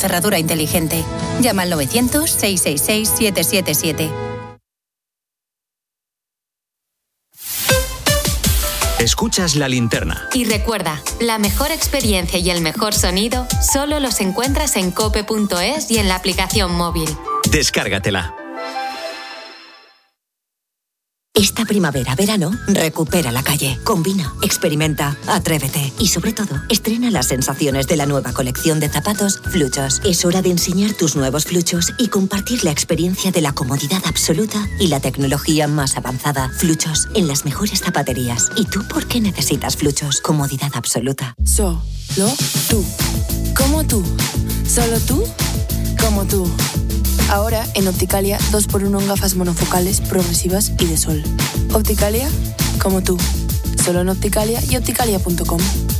cerradura inteligente. Llama al 900-666-777. Escuchas La Linterna. Y recuerda, la mejor experiencia y el mejor sonido solo los encuentras en cope.es y en la aplicación móvil. Descárgatela. Esta primavera, verano, recupera la calle. Combina, experimenta, atrévete y sobre todo, estrena las sensaciones de la nueva colección de zapatos Fluchos. Es hora de enseñar tus nuevos Fluchos y compartir la experiencia de la comodidad absoluta y la tecnología más avanzada. Fluchos en las mejores zapaterías. ¿Y tú por qué necesitas Fluchos? Comodidad absoluta. Solo tú. Como tú. Solo tú. Como tú. Ahora, en Opticalia, 2x1 en gafas monofocales, progresivas y de sol. Opticalia, como tú. Solo en Opticalia y opticalia.com.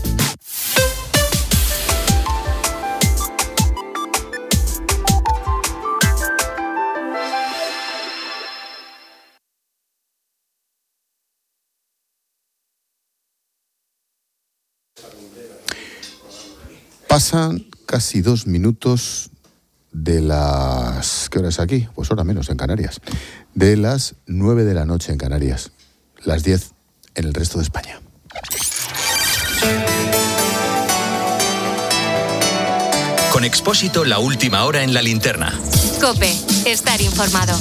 Pasan casi 2 minutos de las... ¿Qué hora es aquí? Pues hora menos en Canarias. De las 9 de la noche en Canarias. Las 10 en el resto de España. Con Expósito, la última hora en La Linterna. COPE. Estar informado.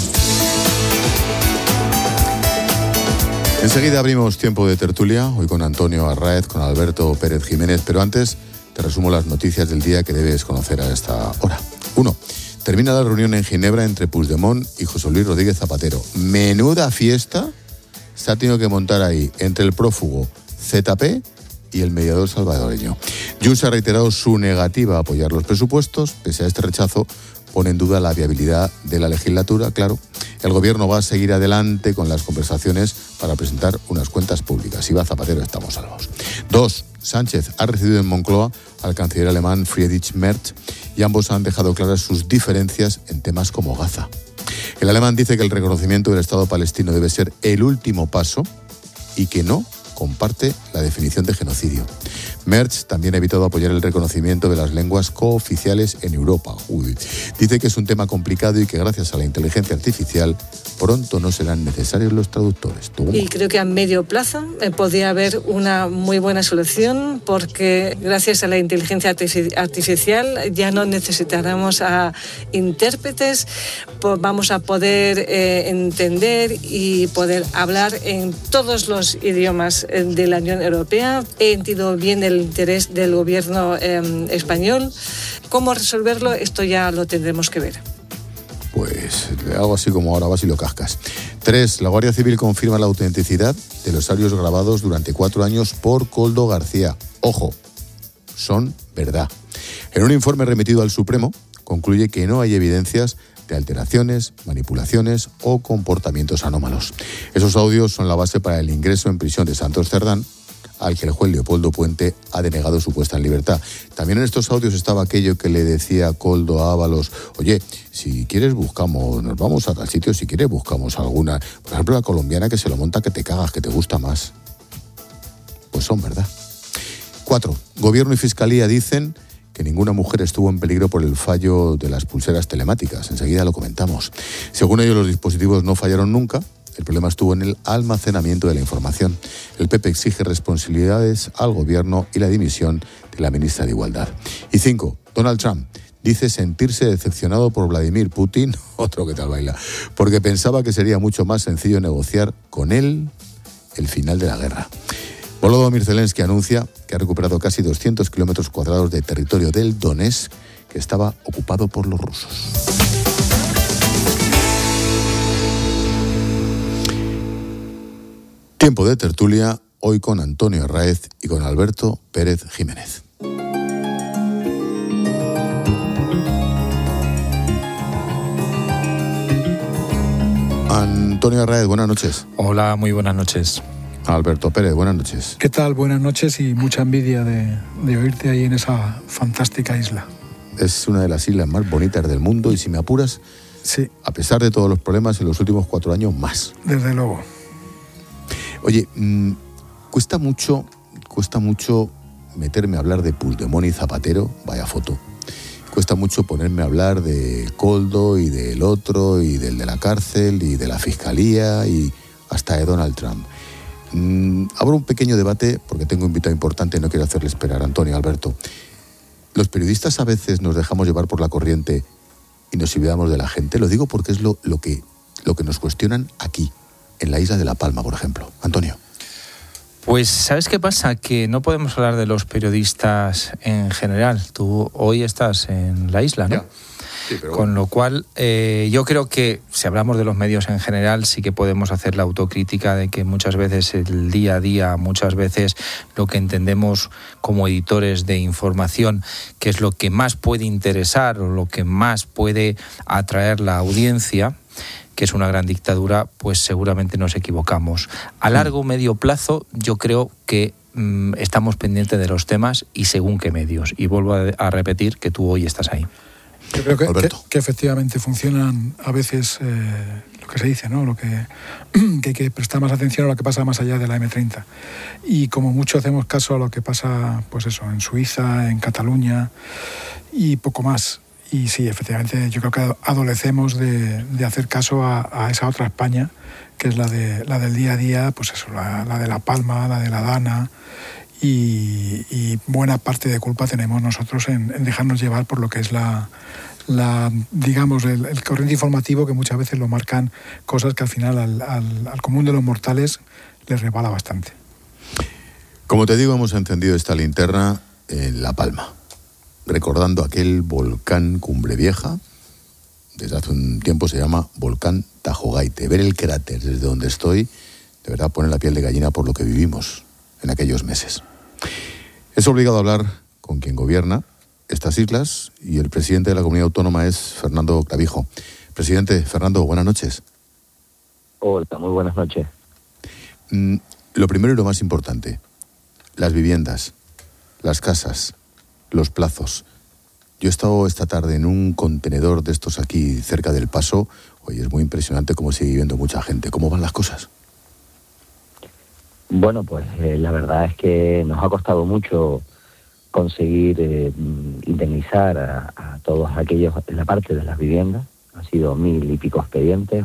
Enseguida abrimos tiempo de tertulia, hoy con Antonio Arráez, con Alberto Pérez Jiménez, pero antes te resumo las noticias del día que debes conocer a esta hora. 1. Termina la reunión en Ginebra entre Puigdemont y José Luis Rodríguez Zapatero. Menuda fiesta se ha tenido que montar ahí entre el prófugo ZP y el mediador salvadoreño. Junts ha reiterado su negativa a apoyar los presupuestos. Pese a este rechazo, pone en duda la viabilidad de la legislatura. Claro, el gobierno va a seguir adelante con las conversaciones para presentar unas cuentas públicas. Si va Zapatero, estamos salvos. 2. Sánchez ha recibido en Moncloa al canciller alemán Friedrich Merz y ambos han dejado claras sus diferencias en temas como Gaza. El alemán dice que el reconocimiento del Estado palestino debe ser el último paso y que no comparte la definición de genocidio. Merz también ha evitado apoyar el reconocimiento de las lenguas cooficiales en Europa. Dice que es un tema complicado y que gracias a la inteligencia artificial pronto no serán necesarios los traductores. Y creo que a medio plazo podría haber una muy buena solución, porque gracias a la inteligencia artificial ya no necesitaremos a intérpretes, vamos a poder entender y poder hablar en todos los idiomas de la Unión Europea. He entendido bien el interés del gobierno español. ¿Cómo resolverlo? Esto ya lo tendremos que ver. Pues algo así como ahora vas y lo cascas. 3. La Guardia Civil confirma la autenticidad de los audios grabados durante 4 años por Koldo García. Ojo, son verdad. En un informe remitido al Supremo, concluye que no hay evidencias de alteraciones, manipulaciones o comportamientos anómalos. Esos audios son la base para el ingreso en prisión de Santos Cerdán, al que el juez Leopoldo Puente ha denegado su puesta en libertad. También en estos audios estaba aquello que le decía Koldo a Ábalos: oye, si quieres buscamos, nos vamos a tal sitio, si quieres buscamos alguna, por ejemplo la colombiana que se lo monta que te cagas, que te gusta más. Pues son verdad. 4. Gobierno y Fiscalía dicen que ninguna mujer estuvo en peligro por el fallo de las pulseras telemáticas. Enseguida lo comentamos. Según ellos, los dispositivos no fallaron nunca. El problema estuvo en el almacenamiento de la información. El PP exige responsabilidades al gobierno y la dimisión de la ministra de Igualdad. Y 5. Donald Trump dice sentirse decepcionado por Vladimir Putin, otro que tal baila, porque pensaba que sería mucho más sencillo negociar con él el final de la guerra. Volodymyr Zelensky anuncia que ha recuperado casi 200 kilómetros cuadrados de territorio del Donetsk que estaba ocupado por los rusos. Tiempo de tertulia, hoy con Antonio Arráez y con Alberto Pérez Jiménez. Antonio Arráez, buenas noches. Hola, muy buenas noches. Alberto Pérez, buenas noches. ¿Qué tal? Buenas noches y mucha envidia de oírte ahí en esa fantástica isla. Es una de las islas más bonitas del mundo y, si me apuras, sí, a pesar de todos los problemas, en los últimos 4 años más. Desde luego. Oye, cuesta mucho meterme a hablar de Puigdemont y Zapatero, vaya foto. cuesta mucho ponerme a hablar de Koldo y del otro y del de la cárcel y de la fiscalía y hasta de Donald Trump. Abro un pequeño debate porque tengo un invitado importante y no quiero hacerle esperar. Antonio, Alberto, los periodistas a veces nos dejamos llevar por la corriente y nos olvidamos de la gente. Lo digo porque es lo que nos cuestionan aquí, en la isla de La Palma, por ejemplo. Antonio. Pues, ¿sabes qué pasa? Que no podemos hablar de los periodistas en general. Tú hoy estás en la isla, ¿no? Ya. Sí, pero con lo cual, yo creo que si hablamos de los medios en general, sí que podemos hacer la autocrítica de que muchas veces el día a día, muchas veces lo que entendemos como editores de información, que es lo que más puede interesar o lo que más puede atraer la audiencia, que es una gran dictadura, pues seguramente nos equivocamos. A largo o medio plazo, yo creo que estamos pendientes de los temas y según qué medios. Y vuelvo a repetir que tú hoy estás ahí. Yo creo que efectivamente funcionan a veces lo que se dice, ¿no? Lo que hay que prestar más atención a lo que pasa más allá de la M30. Y como mucho hacemos caso a lo que pasa, pues eso, en Suiza, en Cataluña y poco más. Y sí, efectivamente, yo creo que adolecemos de hacer caso a esa otra España, que es la del día a día, pues eso, la de La Palma, la de la Dana. Y buena parte de culpa tenemos nosotros en dejarnos llevar por lo que es digamos, el corriente informativo, que muchas veces lo marcan cosas que al final al común de los mortales les resbala bastante. Como te digo, hemos encendido esta linterna en La Palma, recordando aquel volcán Cumbre Vieja. Desde hace un tiempo se llama volcán Tajo Gaite. Ver el cráter desde donde estoy, de verdad pone la piel de gallina por lo que vivimos en aquellos meses. Es obligado a hablar con quien gobierna estas islas y el presidente de la comunidad autónoma es Fernando Clavijo. Presidente, Fernando, buenas noches. Hola, muy buenas noches. Lo primero y lo más importante, las viviendas, las casas, los plazos. Yo he estado esta tarde en un contenedor de estos aquí cerca del Paso. Oye, es muy impresionante cómo sigue viviendo mucha gente. ¿Cómo van las cosas? Bueno, pues la verdad es que nos ha costado mucho conseguir indemnizar a todos aquellos en la parte de las viviendas. Han sido 1.000 y pico expedientes,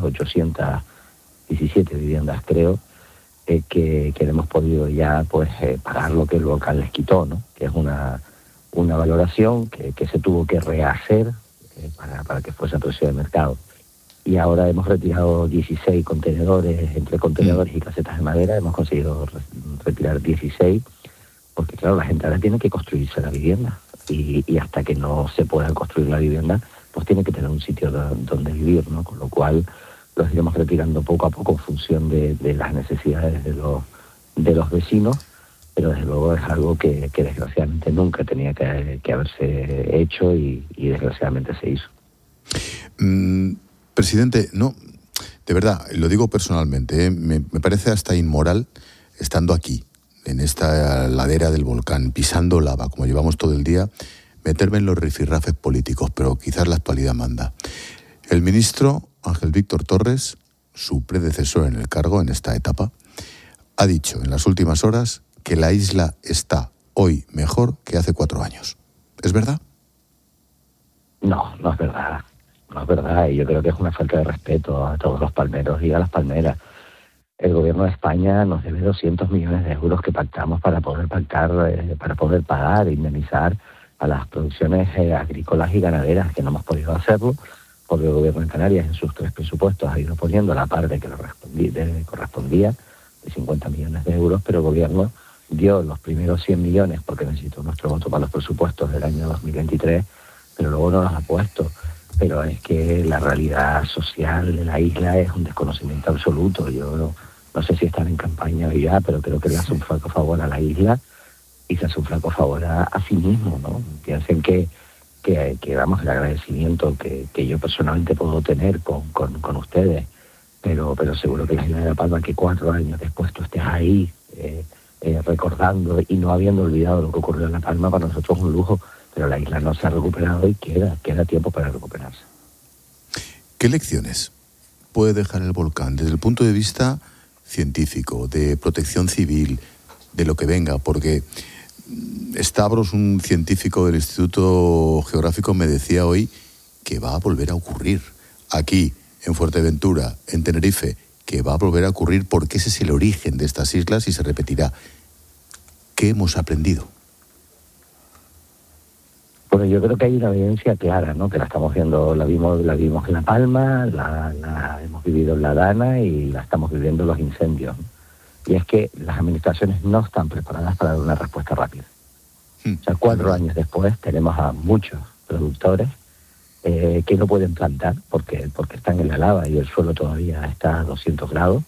817 viviendas creo, que hemos podido ya pues pagar lo que el volcán les quitó, ¿no? Que es una valoración que se tuvo que rehacer para que fuese a precio de mercado. Y ahora hemos retirado 16 contenedores, entre contenedores y casetas de madera, hemos conseguido retirar 16, porque claro, la gente ahora tiene que construirse la vivienda, y hasta que no se pueda construir la vivienda, pues tiene que tener un sitio donde vivir, ¿no? Con lo cual los iremos retirando poco a poco en función de las necesidades de los vecinos, pero desde luego es algo que desgraciadamente nunca tenía que haberse hecho y desgraciadamente se hizo. Presidente, no, de verdad, lo digo personalmente, me parece hasta inmoral, estando aquí, en esta ladera del volcán, pisando lava, como llevamos todo el día, meterme en los rifirrafes políticos, pero quizás la actualidad manda. El ministro Ángel Víctor Torres, su predecesor en el cargo en esta etapa, ha dicho en las últimas horas que la isla está hoy mejor que hace 4 años. ¿Es verdad? No es verdad. No es verdad, y yo creo que es una falta de respeto a todos los palmeros y a las palmeras. El gobierno de España nos debe 200 millones de euros que pactamos para poder pagar e indemnizar a las producciones agrícolas y ganaderas, que no hemos podido hacerlo, porque el gobierno de Canarias en sus 3 presupuestos ha ido poniendo la parte que le correspondía, de 50 millones de euros, pero el gobierno dio los primeros 100 millones porque necesitó nuestro voto para los presupuestos del año 2023, pero luego no los ha puesto. Pero es que la realidad social de la isla es un desconocimiento absoluto. Yo no sé si están en campaña hoy ya, pero creo que le hace un flaco favor a la isla y se hace un flaco favor a sí mismo, ¿no? Piensen que damos el agradecimiento que yo personalmente puedo tener con ustedes, pero seguro que la isla de La Palma, que 4 años después tú estés ahí recordando y no habiendo olvidado lo que ocurrió en La Palma, para nosotros es un lujo. Pero la isla no se ha recuperado y queda tiempo para recuperarse. ¿Qué lecciones puede dejar el volcán desde el punto de vista científico, de protección civil, de lo que venga? Porque Stavros, un científico del Instituto Geográfico, me decía hoy que va a volver a ocurrir aquí, en Fuerteventura, en Tenerife, que va a volver a ocurrir porque ese es el origen de estas islas y se repetirá. ¿Qué hemos aprendido? Bueno, yo creo que hay una evidencia clara, ¿no? Que la estamos viendo, la vimos en La Palma, la hemos vivido en La Dana y la estamos viviendo en los incendios. Y es que las administraciones no están preparadas para dar una respuesta rápida. O sea, 4 años después tenemos a muchos productores que no pueden plantar porque están en la lava y el suelo todavía está a 200 grados.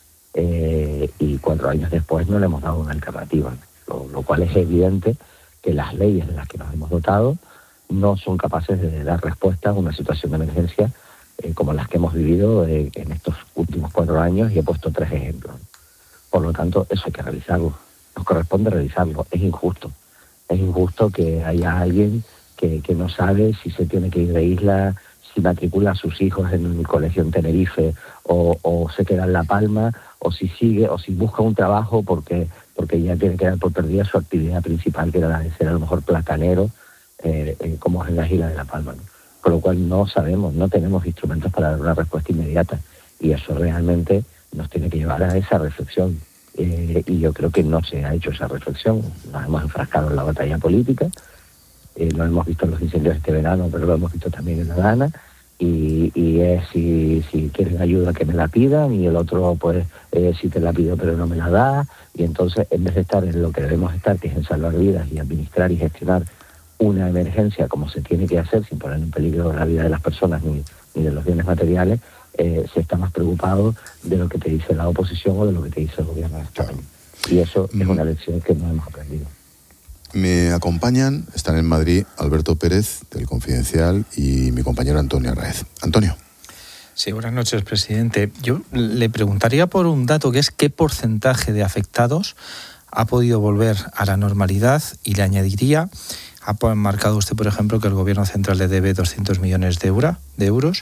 Y 4 años después no le hemos dado una alternativa, lo cual es evidente que las leyes de las que nos hemos dotado no son capaces de dar respuesta a una situación de emergencia como las que hemos vivido en estos últimos 4 años, y he puesto 3 ejemplos. Por lo tanto, eso hay que revisarlo. Nos corresponde revisarlo. Es injusto. Es injusto que haya alguien que no sabe si se tiene que ir de isla, si matricula a sus hijos en un colegio en Tenerife o se queda en La Palma, o si sigue o si busca un trabajo porque ya tiene que dar por perdida su actividad principal, que era la de ser a lo mejor platanero, como es en las islas de La Palma, ¿no? Con lo cual no sabemos, no tenemos instrumentos para dar una respuesta inmediata, y eso realmente nos tiene que llevar a esa reflexión. Y yo creo que no se ha hecho esa reflexión. Nos hemos enfrascado en la batalla política, lo hemos visto en los incendios este verano, pero lo hemos visto también en La Dana, y es si quieren ayuda que me la pidan, y el otro pues si te la pido pero no me la da, y entonces en vez de estar en lo que debemos estar, que es en salvar vidas y administrar y gestionar una emergencia como se tiene que hacer sin poner en peligro la vida de las personas ni de los bienes materiales, se está más preocupado de lo que te dice la oposición o de lo que te dice el gobierno de España. Y eso es una lección que no hemos aprendido. Me acompañan, están en Madrid, Alberto Pérez, del Confidencial, y mi compañero Antonio Arraez. Antonio. Sí, buenas noches, presidente. Yo le preguntaría por un dato, que es qué porcentaje de afectados ha podido volver a la normalidad, y le añadiría, ha marcado usted, por ejemplo, que el Gobierno central le debe 200 millones de euros.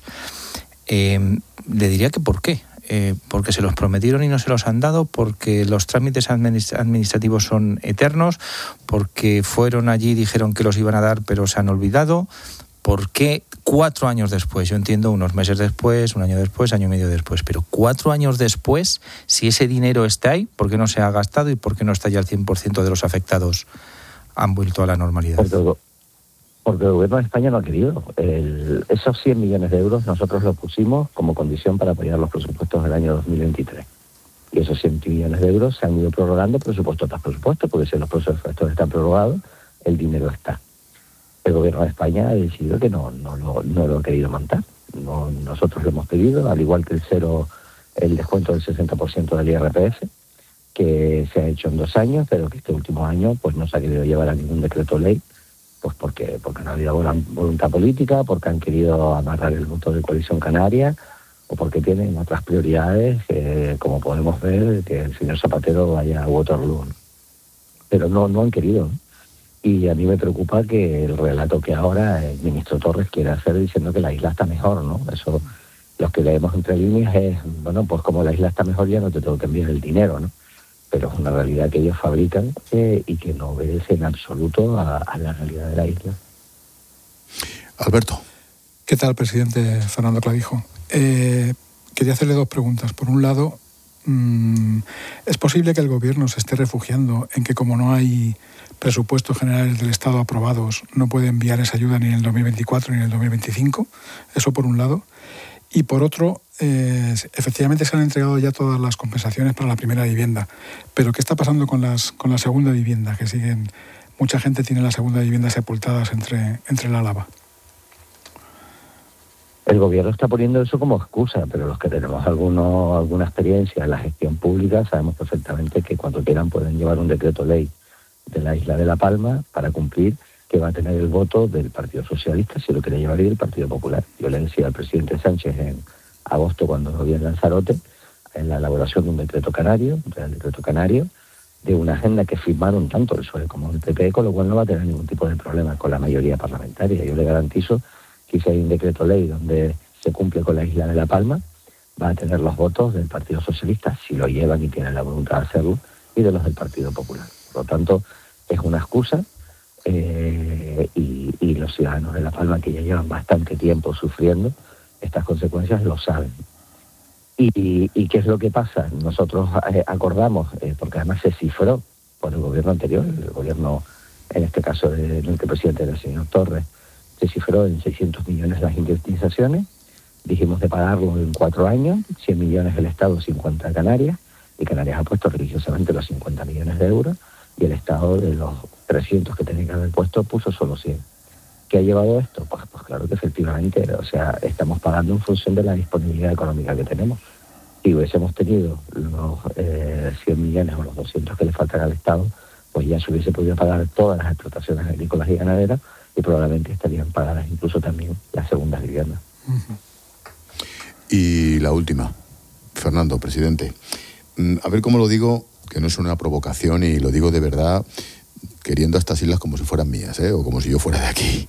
Le diría que ¿por qué? Porque se los prometieron y no se los han dado, porque los trámites administrativos son eternos, porque fueron allí y dijeron que los iban a dar pero se han olvidado. ¿Por qué 4 años después? Yo entiendo unos meses después, 1 año después, año y medio después, pero 4 años después, si ese dinero está ahí, ¿por qué no se ha gastado y por qué no está ya el 100% de los afectados han vuelto a la normalidad? Porque el gobierno de España no ha querido. Esos 100 millones de euros nosotros los pusimos como condición para apoyar los presupuestos del año 2023. Y esos 100 millones de euros se han ido prorrogando presupuesto tras presupuesto, porque si los presupuestos están prorrogados, el dinero está. El gobierno de España ha decidido que no lo ha querido montar. Nosotros lo hemos pedido, al igual que el descuento del 60% del IRPF, que se ha hecho en 2 años, pero que este último año pues no se ha querido llevar a ningún decreto ley, pues porque no ha habido voluntad política, porque han querido amarrar el voto de Coalición Canaria, o porque tienen otras prioridades, como podemos ver, que el señor Zapatero vaya a Waterloo. Pero no han querido, ¿no? Y a mí me preocupa que el relato que ahora el ministro Torres quiere hacer diciendo que la isla está mejor, ¿no? Eso, los que leemos entre líneas es, bueno, pues como la isla está mejor ya no te tengo que enviar el dinero, ¿no? Pero es una realidad que ellos fabrican y que no obedece en absoluto a la realidad de la isla. Alberto. ¿Qué tal, presidente Fernando Clavijo? Quería hacerle 2 preguntas. Por un lado, ¿es posible que el gobierno se esté refugiando en que como no hay presupuestos generales del Estado aprobados, no puede enviar esa ayuda ni en el 2024 ni en el 2025? Eso por un lado. Y por otro, efectivamente se han entregado ya todas las compensaciones para la primera vivienda. Pero ¿qué está pasando con la segunda vivienda? Que siguen, mucha gente tiene la segunda vivienda sepultadas entre la lava. El gobierno está poniendo eso como excusa, pero los que tenemos alguna experiencia en la gestión pública sabemos perfectamente que cuando quieran pueden llevar un decreto ley de la isla de La Palma para cumplir, que va a tener el voto del Partido Socialista, si lo quiere llevar, y del Partido Popular. Yo le decía al presidente Sánchez en agosto, cuando lo vi en Lanzarote, en la elaboración de un decreto canario, de una agenda que firmaron tanto el PSOE como el PP, con lo cual no va a tener ningún tipo de problema con la mayoría parlamentaria. Yo le garantizo que si hay un decreto ley donde se cumple con la isla de La Palma, va a tener los votos del Partido Socialista, si lo llevan y tienen la voluntad de hacerlo, y de los del Partido Popular. Por lo tanto, es una excusa, y los ciudadanos de La Palma, que ya llevan bastante tiempo sufriendo estas consecuencias, lo saben. ¿Y qué es lo que pasa? Nosotros acordamos, porque además se cifró por el gobierno anterior, el gobierno, en este caso del presidente del señor Torres, se cifró en 600 millones las indemnizaciones, dijimos de pagarlo en 4 años, 100 millones el Estado, 50 Canarias, y Canarias ha puesto religiosamente los 50 millones de euros, y el Estado, de los 300 que tenía que haber puesto, puso solo 100. ¿Qué ha llevado esto? Pues claro que efectivamente, o sea, estamos pagando en función de la disponibilidad económica que tenemos. Si hubiésemos tenido los 100 millones o los 200 que le faltan al Estado, pues ya se hubiese podido pagar todas las explotaciones agrícolas y ganaderas, y probablemente estarían pagadas incluso también las segundas viviendas. Y la última, Fernando, presidente. A ver cómo lo digo, que no es una provocación, y lo digo de verdad, queriendo a estas islas como si fueran mías, o como si yo fuera de aquí.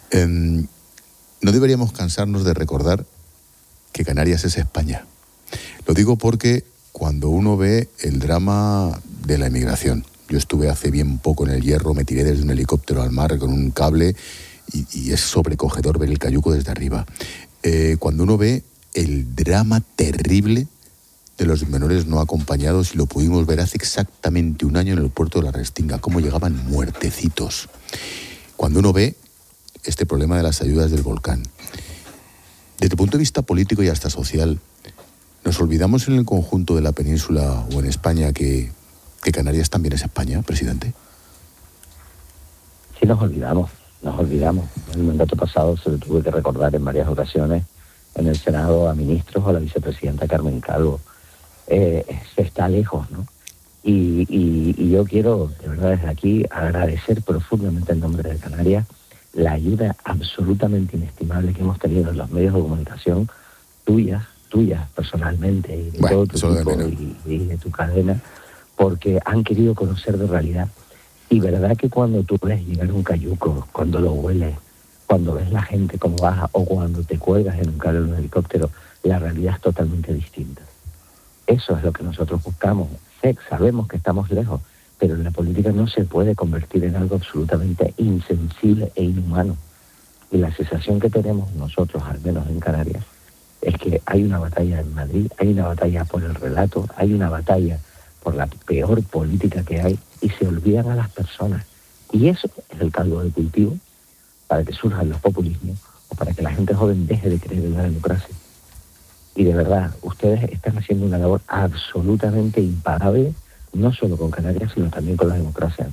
No deberíamos cansarnos de recordar que Canarias es España. Lo digo porque cuando uno ve el drama de la emigración, yo estuve hace bien poco en El Hierro, me tiré desde un helicóptero al mar con un cable, y es sobrecogedor ver el cayuco desde arriba. Cuando uno ve el drama terrible de los menores no acompañados, y lo pudimos ver hace exactamente un año en el puerto de la Restinga, cómo llegaban muertecitos. Cuando uno ve este problema de las ayudas del volcán, desde el punto de vista político y hasta social, ¿nos olvidamos en el conjunto de la península o en España que Canarias también es España, presidente? Sí, nos olvidamos. En el mandato pasado se lo tuve que recordar en varias ocasiones en el Senado a ministros o a la vicepresidenta Carmen Calvo. Se está lejos, ¿no? Y yo quiero, de verdad, desde aquí agradecer profundamente en nombre de Canarias la ayuda absolutamente inestimable que hemos tenido en los medios de comunicación, tuyas personalmente, y de todo tu equipo y de tu cadena, porque han querido conocer de realidad. Y verdad que cuando tú ves llegar un cayuco, cuando lo hueles, cuando ves la gente cómo baja, o cuando te cuelgas en un cable en un helicóptero, la realidad es totalmente distinta. Eso es lo que nosotros buscamos. Sabemos que estamos lejos, pero la política no se puede convertir en algo absolutamente insensible e inhumano. Y la sensación que tenemos nosotros, al menos en Canarias, es que hay una batalla en Madrid, hay una batalla por el relato, hay una batalla por la peor política que hay, y se olvidan a las personas. Y eso es el caldo de cultivo para que surjan los populismos, o para que la gente joven deje de creer en la democracia. Y de verdad, ustedes están haciendo una labor absolutamente impagable, no solo con Canarias, sino también con la democracia.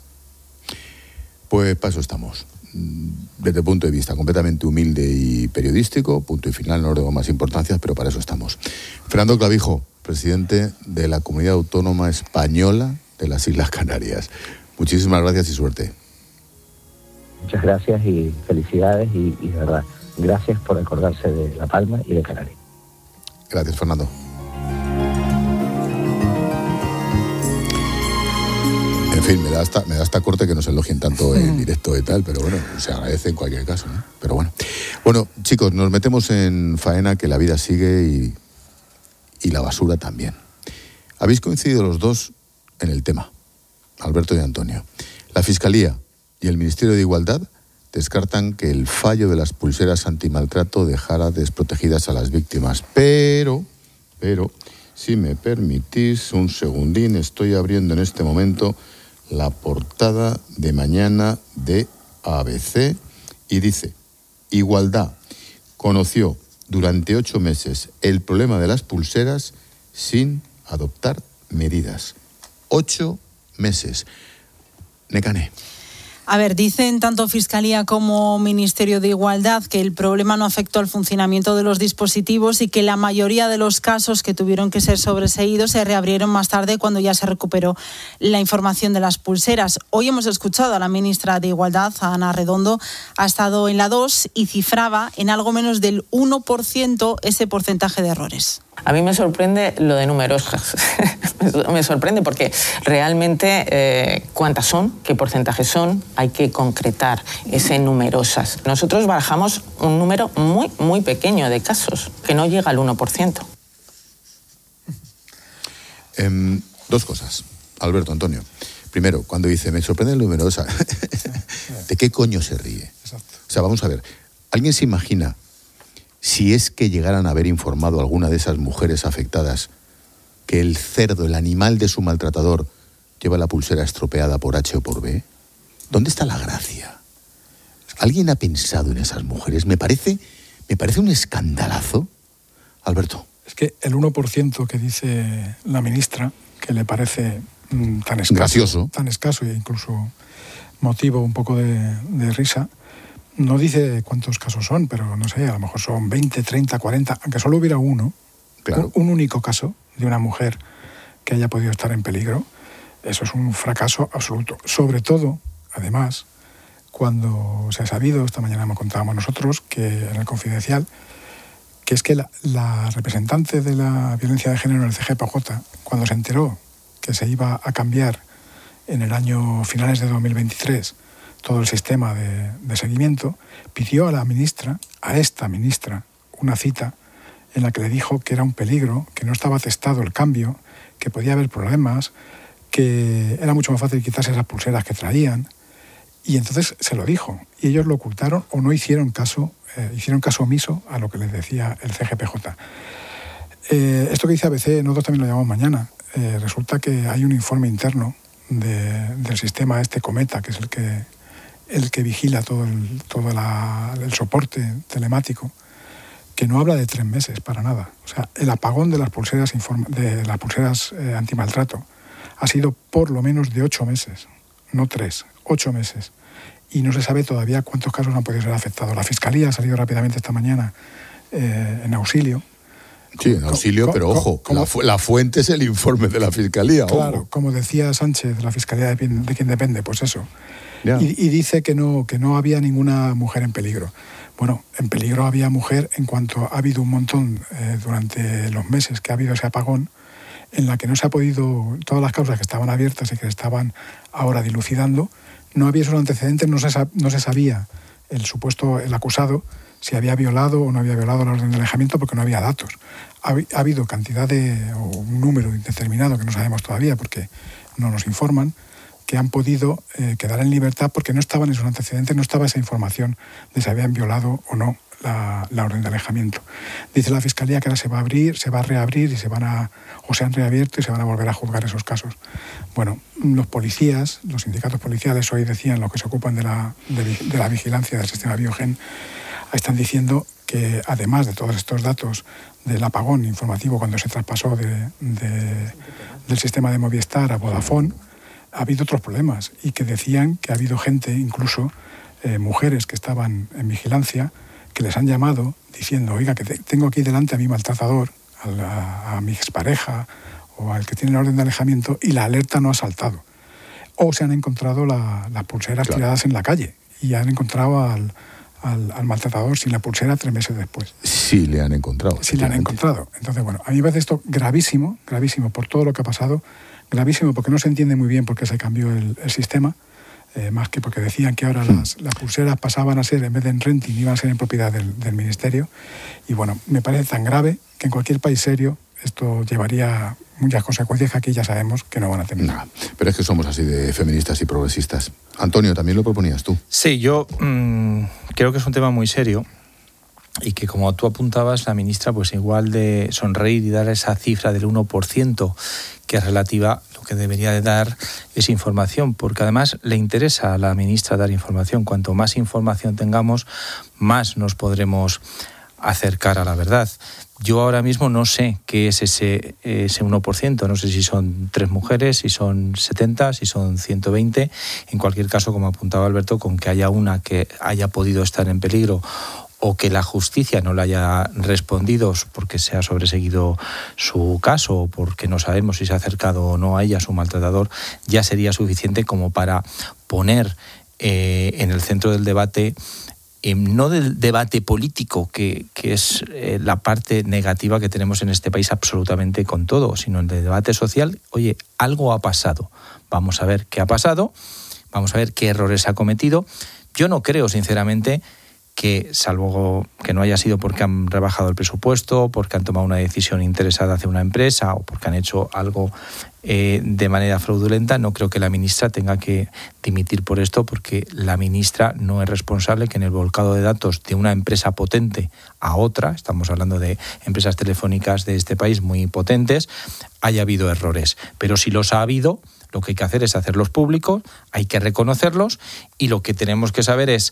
Pues para eso estamos. Desde el punto de vista completamente humilde y periodístico, punto y final, no le doy más importancias, pero para eso estamos. Fernando Clavijo, presidente de la Comunidad Autónoma Española de las Islas Canarias. Muchísimas gracias y suerte. Muchas gracias y felicidades, y de verdad, gracias por acordarse de La Palma y de Canarias. Gracias, Fernando. En fin, me da hasta corte que nos elogien tanto en directo y tal, pero bueno, se agradece en cualquier caso, ¿no? Pero bueno. Bueno, chicos, nos metemos en faena, que la vida sigue y la basura también. Habéis coincidido los dos en el tema, Alberto y Antonio. La Fiscalía y el Ministerio de Igualdad descartan que el fallo de las pulseras antimaltrato dejara desprotegidas a las víctimas. Pero, si me permitís un segundín, estoy abriendo en este momento la portada de mañana de ABC y dice: Igualdad conoció durante 8 meses el problema de las pulseras sin adoptar medidas. 8 meses. Nekane. A ver, dicen tanto Fiscalía como Ministerio de Igualdad que el problema no afectó al funcionamiento de los dispositivos y que la mayoría de los casos que tuvieron que ser sobreseídos se reabrieron más tarde, cuando ya se recuperó la información de las pulseras. Hoy hemos escuchado a la ministra de Igualdad, a Ana Redondo, ha estado en la 2 y cifraba en algo menos del 1% ese porcentaje de errores. A mí me sorprende lo de numerosas. Me sorprende porque realmente cuántas son, qué porcentajes son, hay que concretar ese numerosas. Nosotros barajamos un número muy, muy pequeño de casos, que no llega al 1%. Dos cosas, Alberto, Antonio. Primero, cuando dice, me sorprende el numerosa, ¿de qué coño se ríe? Exacto. O sea, vamos a ver, ¿alguien se imagina si es que llegaran a haber informado a alguna de esas mujeres afectadas que el cerdo, el animal de su maltratador, lleva la pulsera estropeada por H o por B? ¿Dónde está la gracia? ¿Alguien ha pensado en esas mujeres? Me parece un escandalazo, Alberto. Es que el 1% que dice la ministra, que le parece tan escaso, gracioso, tan escaso e incluso motivo un poco de risa, no dice cuántos casos son, pero no sé, a lo mejor son 20, 30, 40, aunque solo hubiera uno, claro, un único caso de una mujer que haya podido estar en peligro. Eso es un fracaso absoluto. Sobre todo, además, cuando se ha sabido, esta mañana me contábamos nosotros, que en el Confidencial, que es que la representante de la violencia de género en el CGPJ, cuando se enteró que se iba a cambiar en el año finales de 2023 todo el sistema de seguimiento, pidió a la ministra, a esta ministra, una cita en la que le dijo que era un peligro, que no estaba testado el cambio, que podía haber problemas, que era mucho más fácil quitarse esas pulseras que traían. Y entonces se lo dijo. Y ellos lo ocultaron o no hicieron caso omiso a lo que les decía el CGPJ. Esto que dice ABC, nosotros también lo llamamos mañana. Resulta que hay un informe interno del sistema Cometa, que es el que vigila todo el soporte telemático, que no habla de 3 meses para nada. O sea, el apagón de las pulseras antimaltrato ha sido por lo menos de 8 meses, no 3, 8 meses. Y no se sabe todavía cuántos casos han podido ser afectados. La Fiscalía ha salido rápidamente esta mañana en auxilio. Sí, en auxilio, pero ojo, la fuente es el informe de la Fiscalía. Claro, ojo. Como decía Sánchez, la Fiscalía de quien depende, pues eso. Yeah. Y dice que no había ninguna mujer en peligro. Bueno, en peligro había mujer en cuanto ha habido un montón durante los meses que ha habido ese apagón, en la que no se ha podido, todas las causas que estaban abiertas y que estaban ahora dilucidando, no había esos antecedentes, no se sabía el acusado si había violado o no había violado la orden de alejamiento porque no había datos. Ha habido cantidad o un número indeterminado que no sabemos todavía porque no nos informan, que han podido quedar en libertad porque no estaban esos antecedentes, no estaba esa información de si habían violado o no la orden de alejamiento. Dice la Fiscalía que ahora se va a reabrir y se han reabierto y se van a volver a juzgar esos casos. Bueno, los policías, los sindicatos policiales hoy decían, los que se ocupan de la vigilancia del sistema Biogen, están diciendo que además de todos estos datos del apagón informativo cuando se traspasó del sistema de Movistar a Vodafone, ha habido otros problemas y que decían que ha habido gente, incluso mujeres que estaban en vigilancia, que les han llamado diciendo, oiga, que tengo aquí delante a mi maltratador, a mi expareja o al que tiene la orden de alejamiento y la alerta no ha saltado. O se han encontrado las pulseras tiradas en la calle y han encontrado al maltratador sin la pulsera 3 meses después. Sí, le han encontrado. Sí, le han encontrado. Entonces, bueno, a mí me parece esto gravísimo por todo lo que ha pasado, gravísimo porque no se entiende muy bien por qué se cambió el sistema, más que porque decían que ahora las pulseras pasaban a ser, en vez de en renting, iban a ser en propiedad del Ministerio. Y bueno, me parece tan grave que en cualquier país serio esto llevaría muchas consecuencias que aquí ya sabemos que no van a tener. No, pero es que somos así de feministas y progresistas. Antonio, también lo proponías tú. Sí, yo creo que es un tema muy serio y que, como tú apuntabas, la ministra, pues igual de sonreír y dar esa cifra del 1% que es relativa, lo que debería de dar es información, porque además le interesa a la ministra dar información. Cuanto más información tengamos, más nos podremos acercar a la verdad. Yo ahora mismo no sé qué es ese 1%, no sé si son 3 mujeres, si son 70, si son 120. En cualquier caso, como apuntaba Alberto, con que haya una que haya podido estar en peligro o que la justicia no le haya respondido porque se ha sobreseguido su caso o porque no sabemos si se ha acercado o no a ella, su maltratador, ya sería suficiente como para poner en el centro del debate, no del debate político, que es la parte negativa que tenemos en este país absolutamente con todo, sino el debate social. Oye, algo ha pasado. Vamos a ver qué ha pasado, vamos a ver qué errores ha cometido. Yo no creo, sinceramente, que, salvo que no haya sido porque han rebajado el presupuesto, porque han tomado una decisión interesada hacia una empresa o porque han hecho algo de manera fraudulenta, no creo que la ministra tenga que dimitir por esto, porque la ministra no es responsable que en el volcado de datos de una empresa potente a otra, estamos hablando de empresas telefónicas de este país muy potentes, haya habido errores. Pero si los ha habido, lo que hay que hacer es hacerlos públicos, hay que reconocerlos, y lo que tenemos que saber es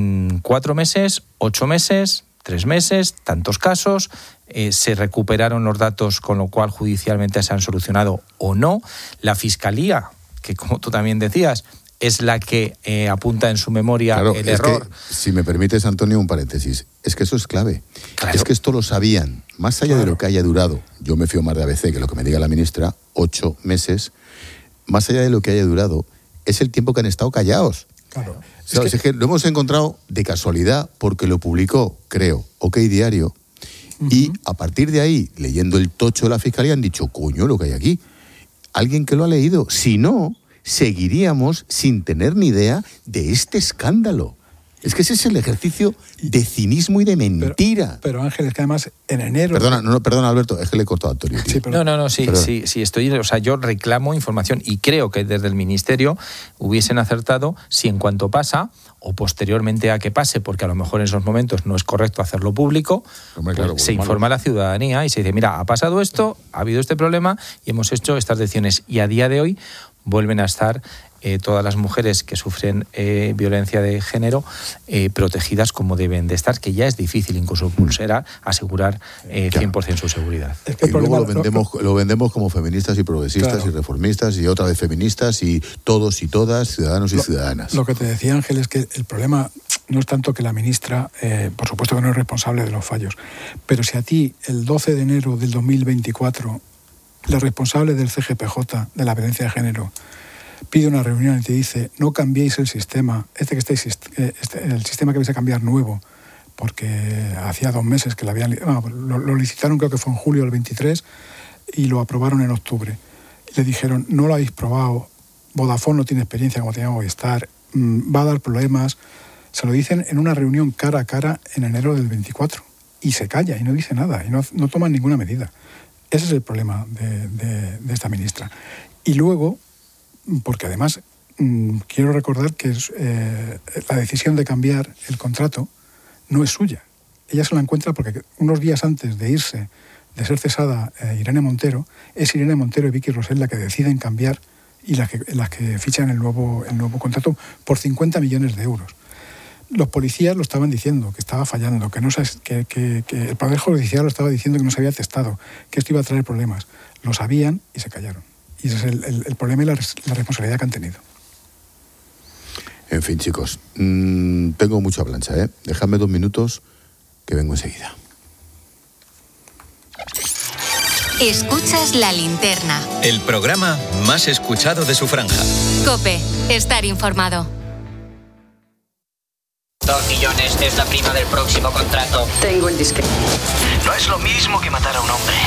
4 meses, 8 meses, 3 meses, tantos casos, se recuperaron los datos, con lo cual judicialmente se han solucionado o no. La Fiscalía, que como tú también decías, es la que apunta en su memoria el error. Que, si me permites, Antonio, un paréntesis, es que eso es clave. Claro. Es que esto lo sabían, más allá de lo que haya durado, yo me fío más de ABC que lo que me diga la ministra, 8 meses, más allá de lo que haya durado, es el tiempo que han estado callados. Claro. Es que lo hemos encontrado de casualidad porque lo publicó, creo, OK Diario, y a partir de ahí, leyendo el tocho de la Fiscalía, han dicho, coño, lo que hay aquí. Alguien que lo ha leído. Si no, seguiríamos sin tener ni idea de este escándalo. Es que ese es el ejercicio de cinismo y de mentira. Pero Ángel, es que además en enero... Perdona, Alberto, es que le he cortado a Antonio. Sí, sí, estoy... O sea, yo reclamo información y creo que desde el Ministerio hubiesen acertado si en cuanto pasa o posteriormente a que pase, porque a lo mejor en esos momentos no es correcto hacerlo público, se informa a la ciudadanía y se dice, mira, ha pasado esto, ha habido este problema y hemos hecho estas decisiones. Y a día de hoy vuelven a estar todas las mujeres que sufren violencia de género protegidas como deben de estar, que ya es difícil incluso pulsera asegurar 100% su seguridad. Y luego lo vendemos como feministas y progresistas y reformistas y otra vez feministas y todos y todas, ciudadanos y ciudadanas. Lo que te decía, Ángel, es que el problema no es tanto que la ministra, por supuesto que no es responsable de los fallos, pero si a ti el 12 de enero del 2024 la responsable del CGPJ de la violencia de género pide una reunión y te dice, no cambiéis el sistema, el sistema que vais a cambiar nuevo, porque hacía 2 meses que lo licitaron, creo que fue en julio del 23, y lo aprobaron en octubre. Le dijeron, no lo habéis probado, Vodafone no tiene experiencia como tenía Movistar, va a dar problemas. Se lo dicen en una reunión cara a cara en enero del 24, y se calla y no dice nada, y no toman ninguna medida. Ese es el problema de esta ministra. Y luego, porque además quiero recordar que la decisión de cambiar el contrato no es suya. Ella se la encuentra porque unos días antes de irse, de ser cesada Irene Montero, es Irene Montero y Vicky Rosell la que deciden cambiar y las que fichan el nuevo contrato por 50 millones de euros. Los policías lo estaban diciendo, que estaba fallando, que el Poder Judicial lo estaba diciendo que no se había testado, que esto iba a traer problemas. Lo sabían y se callaron. Y ese es el problema y la responsabilidad que han tenido. En fin, chicos, tengo mucha plancha, ¿eh? Dejadme 2 minutos que vengo enseguida. Escuchas La Linterna. El programa más escuchado de su franja. COPE. Estar informado. 2 millones es la prima del próximo contrato. Tengo el disquete. No es lo mismo que matar a un hombre.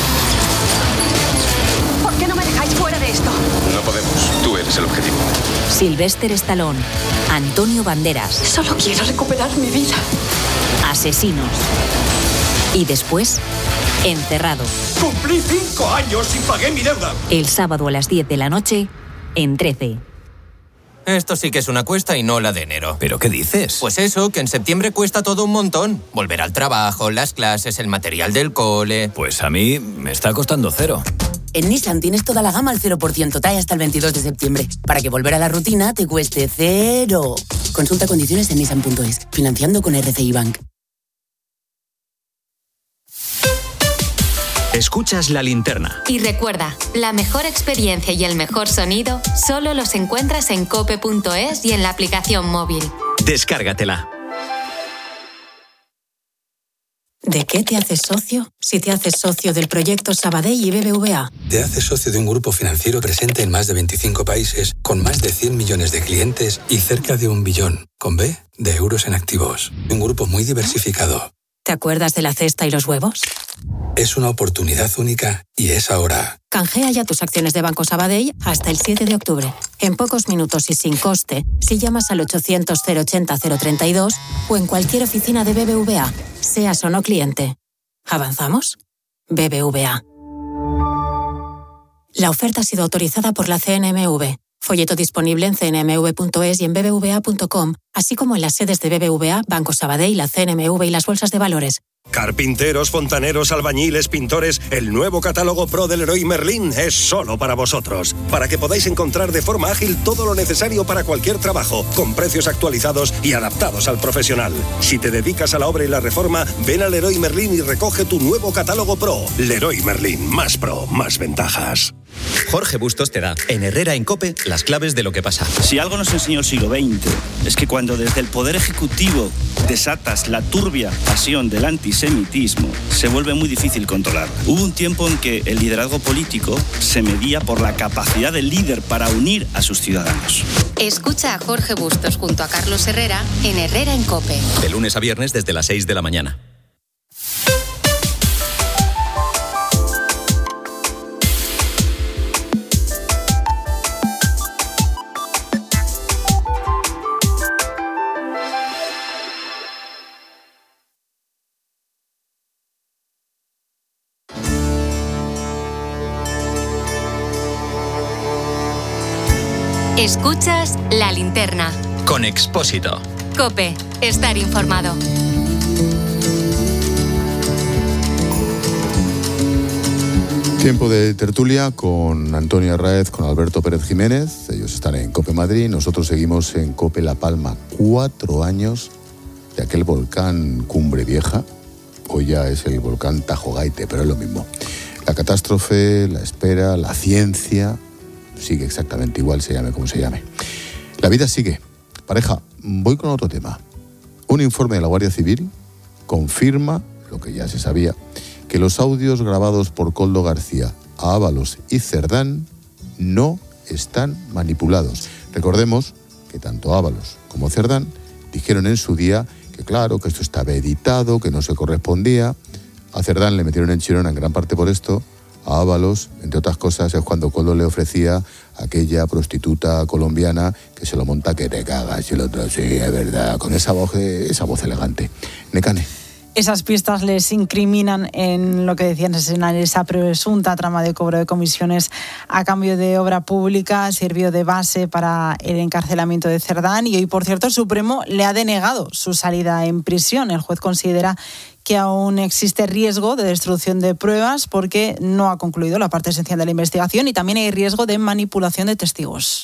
¿Por qué no me dejáis fuera de esto? No podemos. Tú eres el objetivo. Sylvester Stallone, Antonio Banderas. Solo quiero recuperar mi vida. Asesinos. Y después, Encerrado. Cumplí 5 años y pagué mi deuda. El sábado a las 10 de la noche, en 13. Esto sí que es una cuesta y no la de enero. ¿Pero qué dices? Pues eso, que en septiembre cuesta todo un montón. Volver al trabajo, las clases, el material del cole... Pues a mí me está costando 0. En Nissan tienes toda la gama al 0% TAE hasta el 22 de septiembre, para que volver a la rutina te cueste 0. Consulta condiciones en nissan.es, financiando con RCI Bank. Escuchas La Linterna. Y recuerda, la mejor experiencia y el mejor sonido solo los encuentras en cope.es y en la aplicación móvil. Descárgatela. ¿De qué te haces socio? Si te haces socio del proyecto Sabadell y BBVA. Te haces socio de un grupo financiero presente en más de 25 países, con más de 100 millones de clientes y cerca de 1 billón, con B, de euros en activos. Un grupo muy diversificado. ¿Te acuerdas de la cesta y los huevos? Es una oportunidad única y es ahora. Canjea ya tus acciones de Banco Sabadell hasta el 7 de octubre. En pocos minutos y sin coste, si llamas al 800-080-032 o en cualquier oficina de BBVA, seas o no cliente. ¿Avanzamos? BBVA. La oferta ha sido autorizada por la CNMV. Folleto disponible en cnmv.es y en bbva.com, así como en las sedes de BBVA, Banco Sabadell, la CNMV y las bolsas de valores. Carpinteros, fontaneros, albañiles, pintores, el nuevo catálogo Pro del Leroy Merlin es solo para vosotros. Para que podáis encontrar de forma ágil todo lo necesario para cualquier trabajo, con precios actualizados y adaptados al profesional. Si te dedicas a la obra y la reforma, ven al Leroy Merlin y recoge tu nuevo catálogo Pro. Leroy Merlin, más pro, más ventajas. Jorge Bustos te da, en Herrera en COPE, las claves de lo que pasa. Si algo nos enseñó el siglo XX, es que cuando desde el Poder Ejecutivo desatas la turbia pasión del antisemitismo, se vuelve muy difícil controlar. Hubo un tiempo en que el liderazgo político se medía por la capacidad del líder para unir a sus ciudadanos. Escucha a Jorge Bustos junto a Carlos Herrera en Herrera en COPE. De lunes a viernes desde las 6 de la mañana. Escuchas La Linterna. Con Expósito. COPE. Estar informado. Tiempo de tertulia con Antonio Arraez, con Alberto Pérez Jiménez. Ellos están en COPE Madrid. Nosotros seguimos en COPE La Palma. 4 años de aquel volcán Cumbre Vieja. Hoy ya es el volcán Tajo Gaite, pero es lo mismo. La catástrofe, la espera, la ciencia... sigue exactamente igual, se llame como se llame. La vida sigue. Pareja, voy con otro tema. Un informe de la Guardia Civil confirma, lo que ya se sabía, que los audios grabados por Koldo García a Ábalos y Cerdán no están manipulados. Recordemos que tanto Ábalos como Cerdán dijeron en su día que claro, que esto estaba editado, que no se correspondía. A Cerdán le metieron en chirona en gran parte por esto. A Ábalos, entre otras cosas, es cuando Koldo le ofrecía a aquella prostituta colombiana que se lo monta que te cagas y el otro, sí, es verdad, con esa voz elegante. Nekane. Esas pistas les incriminan en lo que decían en esa presunta trama de cobro de comisiones a cambio de obra pública. Sirvió de base para el encarcelamiento de Cerdán y hoy, por cierto, el Supremo le ha denegado su salida en prisión. El juez considera que aún existe riesgo de destrucción de pruebas porque no ha concluido la parte esencial de la investigación y también hay riesgo de manipulación de testigos.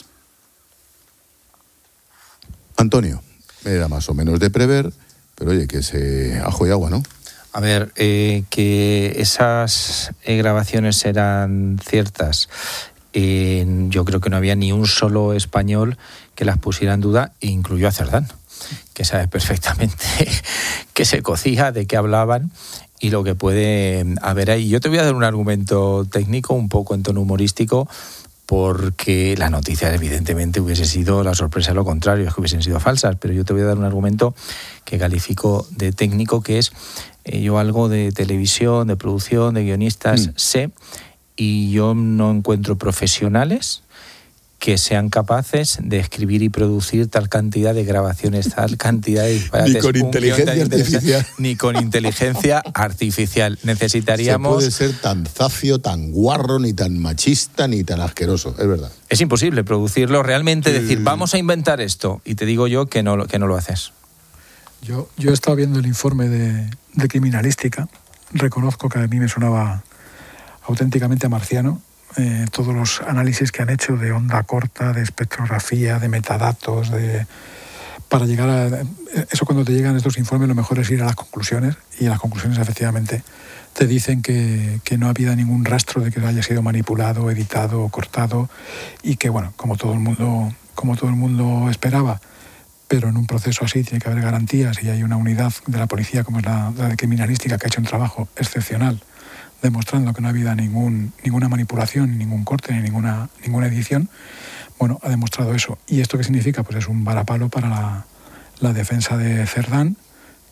Antonio, era más o menos de prever, pero oye, que se ajo y agua, ¿no? A ver, que esas grabaciones eran ciertas, yo creo que no había ni un solo español que las pusiera en duda, e incluyó a Cerdán, que sabe perfectamente qué se cocía, de qué hablaban y lo que puede haber ahí. Yo te voy a dar un argumento técnico, un poco en tono humorístico, porque la noticia evidentemente hubiese sido la sorpresa, lo contrario, es que hubiesen sido falsas, pero yo te voy a dar un argumento que califico de técnico, que es, yo algo de televisión, de producción, de guionistas sé, y yo no encuentro profesionales que sean capaces de escribir y producir tal cantidad de grabaciones, tal cantidad de disparates. Ni con inteligencia artificial. Ni con inteligencia artificial. Necesitaríamos... Se puede ser tan zafio, tan guarro, ni tan machista, ni tan asqueroso, es verdad. Es imposible producirlo, realmente decir, vamos a inventar esto, y te digo yo que no lo haces. Yo he estado viendo el informe de criminalística, reconozco que a mí me sonaba auténticamente marciano, todos los análisis que han hecho de onda corta, de espectrografía, de metadatos, para llegar a... Eso, cuando te llegan estos informes, lo mejor es ir a las conclusiones, y las conclusiones efectivamente te dicen que no ha habido ningún rastro de que haya sido manipulado, editado o cortado, y que, bueno, como todo el mundo esperaba, pero en un proceso así tiene que haber garantías, y hay una unidad de la policía como es la de criminalística, que ha hecho un trabajo excepcional demostrando que no ha habido ninguna manipulación, ni ningún corte, ni ninguna edición. Bueno, ha demostrado eso. ¿Y esto qué significa? Pues es un varapalo para la defensa de Cerdán,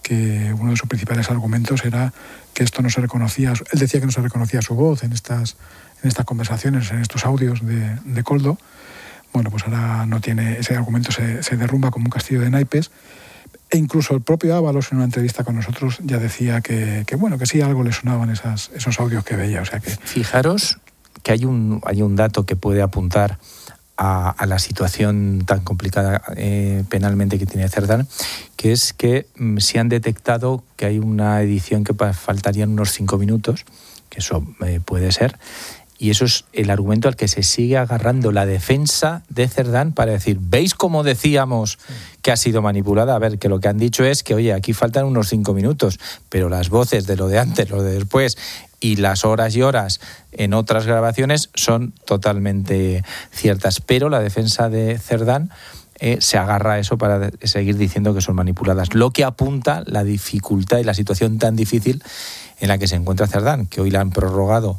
que uno de sus principales argumentos era que esto no se reconocía, él decía que no se reconocía su voz en estas conversaciones, en estos audios de Koldo. Bueno, pues ahora no tiene, ese argumento se derrumba como un castillo de naipes. E incluso el propio Ábalos, en una entrevista con nosotros, ya decía que sí, algo le sonaban esos audios que veía. O sea que... Fijaros que hay un dato que puede apuntar a la situación tan complicada penalmente que tiene Cerdán, que es que se han detectado que hay una edición que faltarían unos 5 minutos, que eso puede ser, y eso es el argumento al que se sigue agarrando la defensa de Cerdán para decir, ¿veis cómo decíamos que ha sido manipulada? A ver, que lo que han dicho es que, oye, aquí faltan unos 5 minutos, pero las voces de lo de antes, lo de después y las horas y horas en otras grabaciones son totalmente ciertas. Pero la defensa de Cerdán se agarra a eso para seguir diciendo que son manipuladas, lo que apunta la dificultad y la situación tan difícil en la que se encuentra Cerdán, que hoy la han prorrogado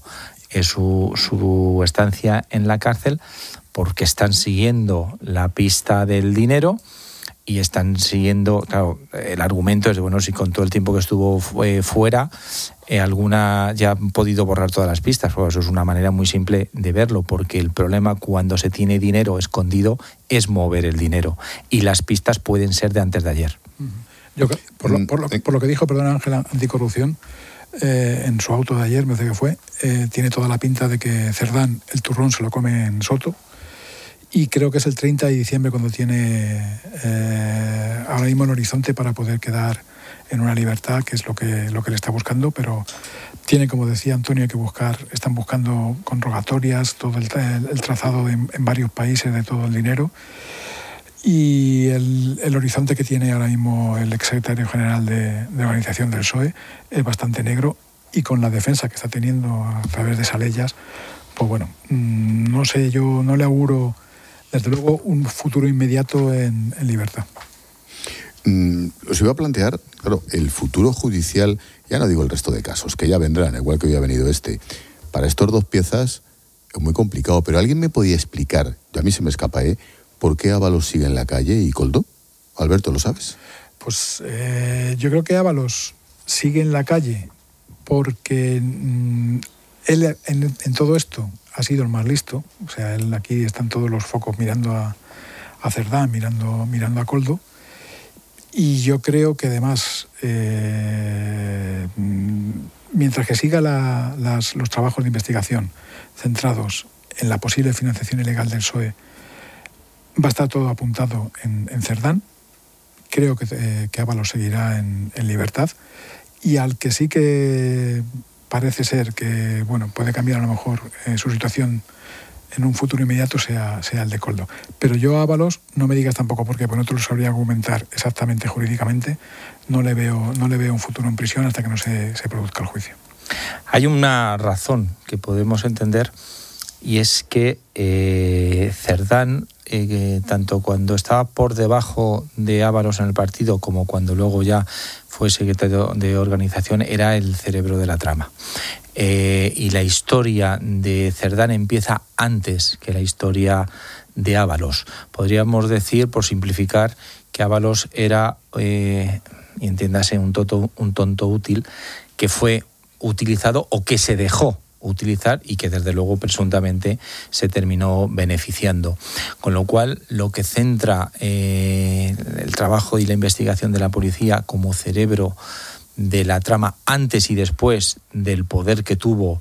su estancia en la cárcel porque están siguiendo la pista del dinero y están siguiendo, claro, el argumento es de, bueno, si con todo el tiempo que estuvo fuera, alguna ya han podido borrar todas las pistas. Bueno, eso es una manera muy simple de verlo, porque el problema cuando se tiene dinero escondido es mover el dinero, y las pistas pueden ser de antes de ayer. Yo, por lo que dijo, perdón, Ángela, Anticorrupción, en su auto de ayer, me parece que fue, tiene toda la pinta de que Cerdán el turrón se lo come en Soto, y creo que es el 30 de diciembre cuando tiene ahora mismo el horizonte para poder quedar en una libertad, que es lo que le está buscando, pero tiene, como decía Antonio, que están buscando con rogatorias todo el trazado en varios países de todo el dinero. Y el horizonte que tiene ahora mismo el exsecretario general de organización del PSOE es bastante negro, y con la defensa que está teniendo a través de Salellas, pues bueno, no sé, yo no le auguro desde luego un futuro inmediato en libertad. Os iba a plantear, claro, el futuro judicial, ya no digo el resto de casos, que ya vendrán, igual que hoy ha venido este. Para estos dos piezas es muy complicado, pero ¿alguien me podía explicar, a mí se me escapa, por qué Ábalos sigue en la calle y Koldo? Alberto, ¿lo sabes? Pues yo creo que Ábalos sigue en la calle porque él en todo esto ha sido el más listo. O sea, él, aquí están todos los focos mirando a Cerdán, mirando a Koldo. Y yo creo que además, mientras que siga los trabajos de investigación centrados en la posible financiación ilegal del PSOE, va a estar todo apuntado en Cerdán. Creo que Ábalos seguirá en libertad, y al que sí que parece ser que puede cambiar a lo mejor su situación en un futuro inmediato sea el de Koldo. Pero yo a Ábalos, no me digas tampoco por qué, porque no te lo sabría argumentar exactamente jurídicamente, no le veo un futuro en prisión hasta que no se produzca el juicio. Hay una razón que podemos entender, y es que Cerdán, tanto cuando estaba por debajo de Ábalos en el partido como cuando luego ya fue secretario de organización, era el cerebro de la trama. Y la historia de Cerdán empieza antes que la historia de Ábalos. Podríamos decir, por simplificar, que Ábalos era, y entiéndase, un tonto útil que fue utilizado o que se dejó utilizar y que desde luego presuntamente se terminó beneficiando. Con lo cual, lo que centra el trabajo y la investigación de la policía como cerebro de la trama antes y después del poder que tuvo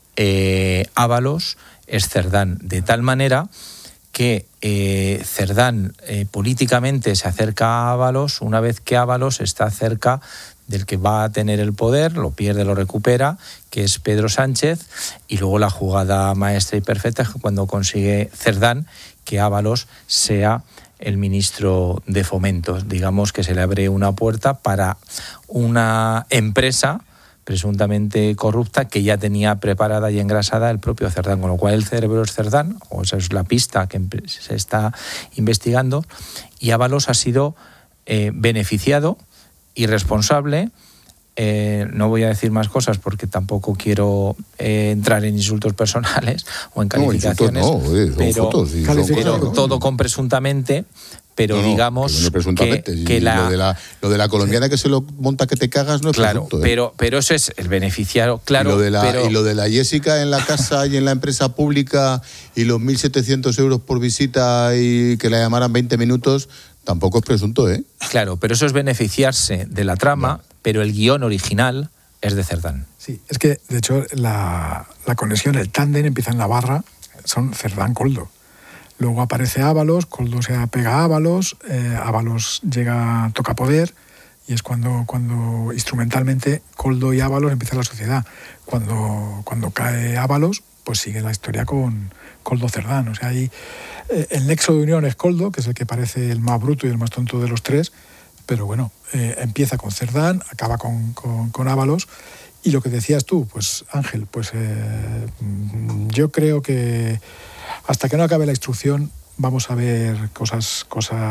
Ábalos es Cerdán, de tal manera que Cerdán políticamente se acerca a Ábalos una vez que Ábalos está cerca del que va a tener el poder, lo pierde, lo recupera, que es Pedro Sánchez, y luego la jugada maestra y perfecta es cuando consigue Cerdán que Ábalos sea el ministro de Fomento. Digamos que se le abre una puerta para una empresa presuntamente corrupta que ya tenía preparada y engrasada el propio Cerdán, con lo cual el cerebro es Cerdán, o esa es la pista que se está investigando, y Ábalos ha sido beneficiado y responsable no voy a decir más cosas porque tampoco quiero entrar en insultos personales o en calificaciones, pero todo con presuntamente. Pero digamos que lo de la colombiana que se lo monta que te cagas no es presunto, pero eso es el beneficiario, claro. Y lo de la Jessica en la casa y en la empresa pública y los 1.700 euros por visita y que la llamaran 20 minutos tampoco es presunto, ¿eh? Claro, pero eso es beneficiarse de la trama, pero el guión original es de Cerdán. Sí, es que de hecho la conexión, el tándem empieza en la barra, son Cerdán-Koldo. Luego aparece Ábalos, Koldo se apega a Ábalos, Ábalos toca poder, y es cuando instrumentalmente Koldo y Ábalos empiezan la sociedad. Cuando cae Ábalos, pues sigue la historia con Koldo Cerdán. O sea, ahí el nexo de unión es Koldo, que es el que parece el más bruto y el más tonto de los tres, pero bueno, empieza con Cerdán, acaba con Ábalos. Y lo que decías tú, pues Ángel, pues yo creo que hasta que no acabe la instrucción vamos a ver cosas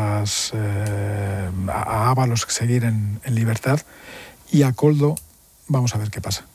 a Ábalos seguir en libertad, y a Koldo vamos a ver qué pasa.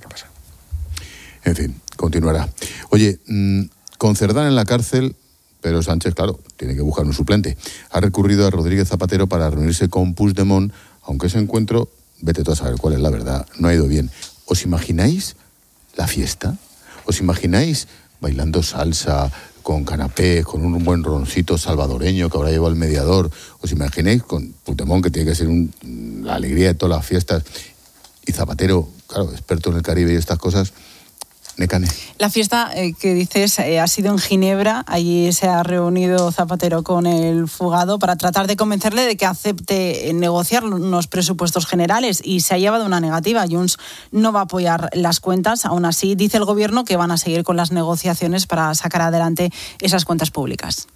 En fin, continuará. Oye, con Cerdán en la cárcel, Pedro Sánchez, claro, tiene que buscar un suplente. Ha recurrido a Rodríguez Zapatero para reunirse con Puigdemont, aunque ese encuentro, vete tú a saber cuál es la verdad, no ha ido bien. ¿Os imagináis la fiesta? ¿Os imagináis bailando salsa, con canapés, con un buen roncito salvadoreño que habrá llevado el mediador? ¿Os imagináis con Puigdemont, que tiene que ser la alegría de todas las fiestas, y Zapatero, claro, experto en el Caribe y estas cosas? Necane. La fiesta que dices ha sido en Ginebra. Allí se ha reunido Zapatero con el fugado para tratar de convencerle de que acepte negociar unos presupuestos generales, y se ha llevado una negativa. Junts no va a apoyar las cuentas. Aún así, dice el gobierno que van a seguir con las negociaciones para sacar adelante esas cuentas públicas.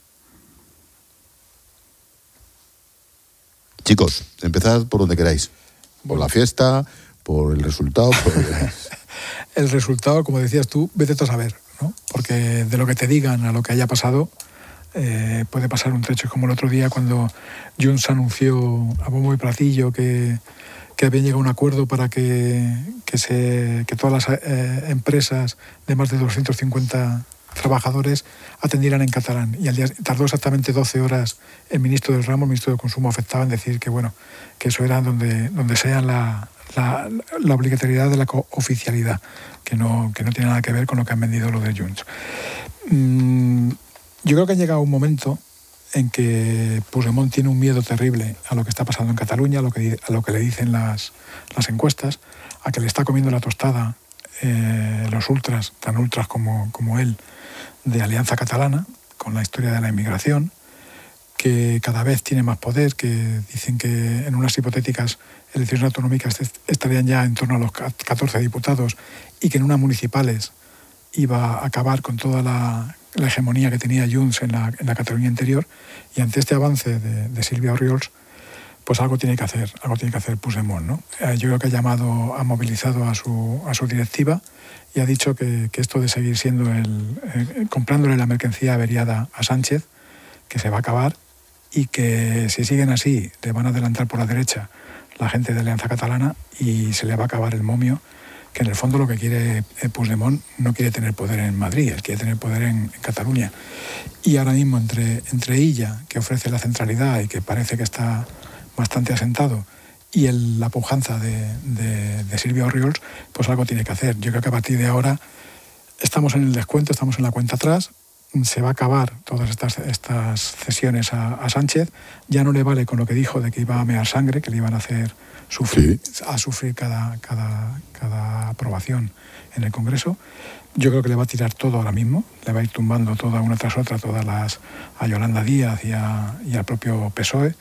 Chicos, empezad por donde queráis. Por la fiesta, por el resultado, El resultado, como decías tú, vete tú a saber, ¿no? Porque de lo que te digan a lo que haya pasado, puede pasar un trecho. Es como el otro día cuando Junts anunció a bombo y platillo que habían llegado a un acuerdo para que todas las empresas de más de 250 trabajadores atendieran en catalán. Y al día tardó exactamente 12 horas el ministro del ramo, el ministro de Consumo, afectado en decir que bueno, que eso era donde sea la obligatoriedad de la oficialidad, que no tiene nada que ver con lo que han vendido los de Junts. Yo creo que ha llegado un momento en que Puigdemont tiene un miedo terrible a lo que está pasando en Cataluña, a lo que le dicen las encuestas, a que le está comiendo la tostada los ultras, tan ultras como él, de Alianza Catalana, con la historia de la inmigración, que cada vez tiene más poder, que dicen que en unas hipotéticas elecciones autonómicas estarían ya en torno a los 14 diputados, y que en unas municipales iba a acabar con toda la hegemonía que tenía Junts en la Cataluña interior. Y ante este avance de Sílvia Orriols, pues algo tiene que hacer Puigdemont, ¿no? Yo creo que ha movilizado a su directiva y ha dicho que esto de seguir siendo comprándole la mercancía averiada a Sánchez, que se va a acabar, y que si siguen así le van a adelantar por la derecha la gente de Alianza Catalana y se le va a acabar el momio, que en el fondo lo que quiere Puigdemont no quiere tener poder en Madrid, él quiere tener poder en Cataluña. Y ahora mismo entre ella, que ofrece la centralidad y que parece que está bastante asentado, y la pujanza de Sílvia Orriols, pues algo tiene que hacer. Yo creo que a partir de ahora estamos en el descuento, estamos en la cuenta atrás. Se va a acabar todas estas cesiones a Sánchez. Ya no le vale con lo que dijo de que iba a mear sangre, que le iban a hacer sufrir cada aprobación en el Congreso. Yo creo que le va a tirar todo ahora mismo, le va a ir tumbando toda una tras otra, a Yolanda Díaz y al propio PSOE.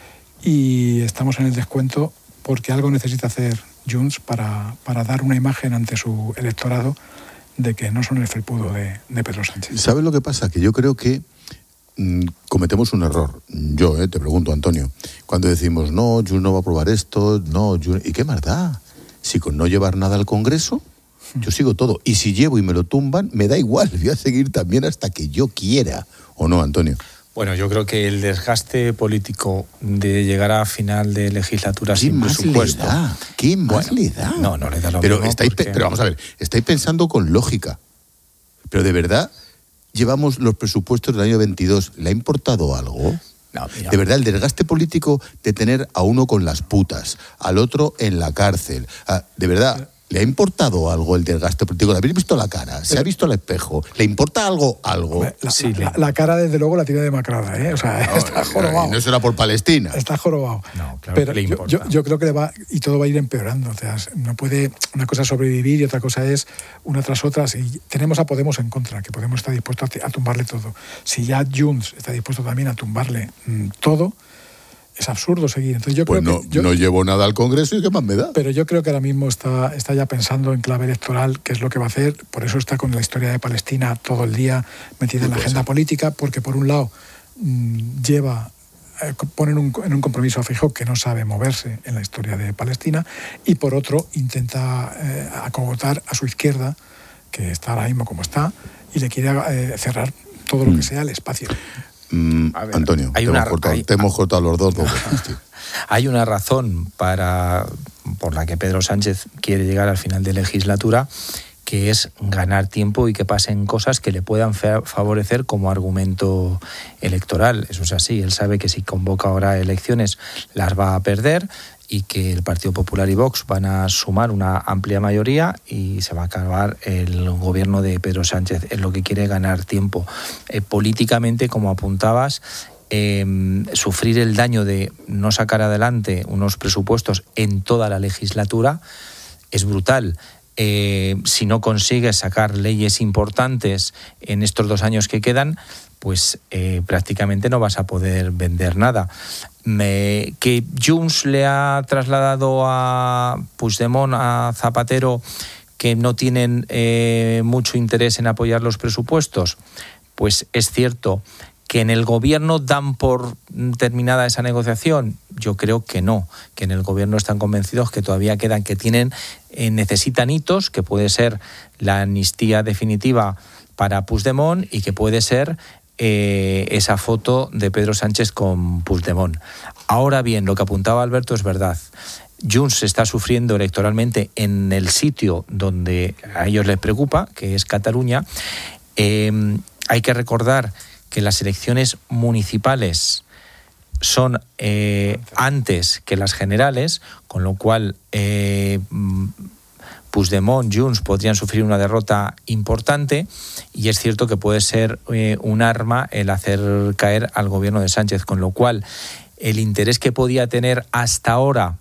Y estamos en el descuento porque algo necesita hacer Junts para dar una imagen ante su electorado de que no son el felpudo de Pedro Sánchez. ¿Sabes lo que pasa? Que yo creo que cometemos un error. Yo, te pregunto, Antonio, cuando decimos, no, Junts no va a aprobar esto, no, Junts... ¿Y qué más da? Si con no llevar nada al Congreso, yo sigo todo. Y si llevo y me lo tumban, me da igual, voy a seguir también hasta que yo quiera. ¿O no, Antonio? Bueno, yo creo que el desgaste político de llegar a final de legislatura sin presupuesto... ¿Qué más le da? No le da lo pero mismo. Pero vamos a ver, estáis pensando con lógica. Pero de verdad, llevamos los presupuestos del año 22. ¿Le ha importado algo? No, mira. De verdad, el desgaste político de tener a uno con las putas, al otro en la cárcel. De verdad... ¿Le ha importado algo el desgaste político? ¿Le habéis visto la cara? ¿Se ha visto al espejo? ¿Le importa algo? La cara, desde luego, la tiene demacrada, ¿eh? O sea, está jorobado. No será por Palestina. Está jorobado. No, claro. Pero que le importa. yo creo que le va, y todo va a ir empeorando. O sea, no puede una cosa sobrevivir y otra cosa es una tras otra. Si tenemos a Podemos en contra, que Podemos está dispuesto a tumbarle todo. Si ya Junts está dispuesto también a tumbarle todo, es absurdo seguir. Entonces yo creo que no llevo nada al Congreso y ¿qué más me da? Pero yo creo que ahora mismo está ya pensando en clave electoral qué es lo que va a hacer. Por eso está con la historia de Palestina todo el día metida en la agenda política, porque por un lado ponen en un compromiso a Feijóo que no sabe moverse en la historia de Palestina, y por otro intenta acogotar a su izquierda, que está ahora mismo como está, y le quiere cerrar todo lo que sea el espacio. Ver, Antonio, te hemos cortado los dos veces, tío. Hay una razón por la que Pedro Sánchez quiere llegar al final de legislatura, que es ganar tiempo y que pasen cosas que le puedan favorecer como argumento electoral. Eso es así, él sabe que si convoca ahora elecciones las va a perder y que el Partido Popular y Vox van a sumar una amplia mayoría y se va a acabar el gobierno de Pedro Sánchez. Es lo que quiere, ganar tiempo. Políticamente, como apuntabas, sufrir el daño de no sacar adelante unos presupuestos en toda la legislatura es brutal. Si no consigues sacar leyes importantes en estos 2 años que quedan, pues prácticamente no vas a poder vender nada. Que Junts le ha trasladado a Puigdemont, a Zapatero, que no tienen mucho interés en apoyar los presupuestos, pues es cierto. ¿Que en el gobierno dan por terminada esa negociación? Yo creo que no, que en el gobierno están convencidos que todavía quedan, que necesitan hitos, que puede ser la amnistía definitiva para Puigdemont y que puede ser esa foto de Pedro Sánchez con Puigdemont. Ahora bien, lo que apuntaba Alberto es verdad. Junts está sufriendo electoralmente en el sitio donde a ellos les preocupa, que es Cataluña. Hay que recordar que las elecciones municipales son antes que las generales, con lo cual Puigdemont, Junts podrían sufrir una derrota importante, y es cierto que puede ser un arma el hacer caer al gobierno de Sánchez, con lo cual el interés que podía tener hasta ahora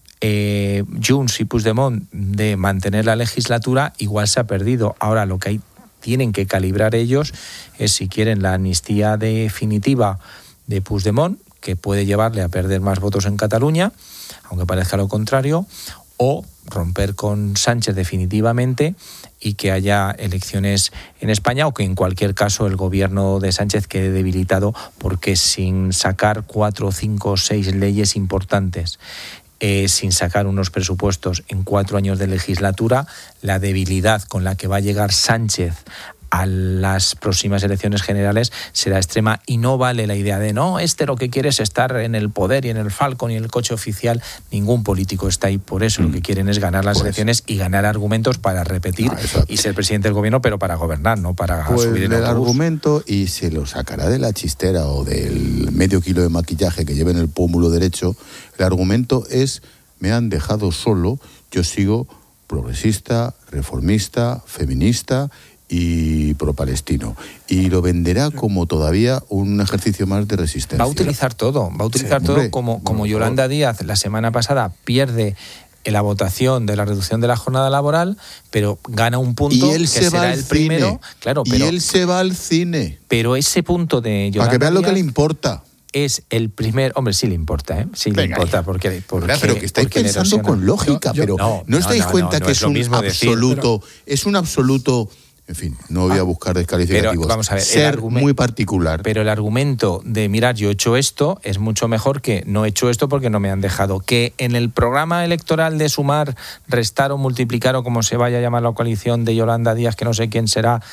Junts y Puigdemont de mantener la legislatura igual se ha perdido. Ahora lo que tienen que calibrar ellos es si quieren la amnistía definitiva de Puigdemont, que puede llevarle a perder más votos en Cataluña, aunque parezca lo contrario, o romper con Sánchez definitivamente y que haya elecciones en España, o que en cualquier caso el gobierno de Sánchez quede debilitado, porque sin sacar 4, 5, 6 leyes importantes, sin sacar unos presupuestos en 4 años de legislatura, la debilidad con la que va a llegar Sánchez a las próximas elecciones generales será extrema, y no vale la idea de lo que quiere es estar en el poder y en el Falcon y en el coche oficial. Ningún político está ahí por eso. Lo que quieren es ganar las elecciones y ganar argumentos para repetir y ser presidente del gobierno, pero para gobernar, no para subir en el autobús. Argumento, y se lo sacará de la chistera o del medio kilo de maquillaje que lleva en el pómulo derecho. El argumento es: me han dejado solo, yo sigo progresista, reformista, feminista y pro-palestino. Y lo venderá como todavía un ejercicio más de resistencia. Va a utilizar todo, como Yolanda Díaz la semana pasada pierde en la votación de la reducción de la jornada laboral, pero gana un punto y él que será el primero. Claro, pero, y él se va al cine. Pero ese punto de Yolanda para que vean Díaz lo que le importa. Es el primer... Hombre, sí le importa, ¿eh? Sí le importa, porque pero que estáis pensando con lógica, pero ¿no os dais cuenta que es un absoluto... Es un absoluto... En fin, no voy a buscar descalificativos. Pero vamos a ver, ser muy particular. Pero el argumento de, mirad, yo he hecho esto, es mucho mejor que no he hecho esto porque no me han dejado. Que en el programa electoral de sumar, restar o multiplicar, o como se vaya a llamar la coalición de Yolanda Díaz, que no sé quién será,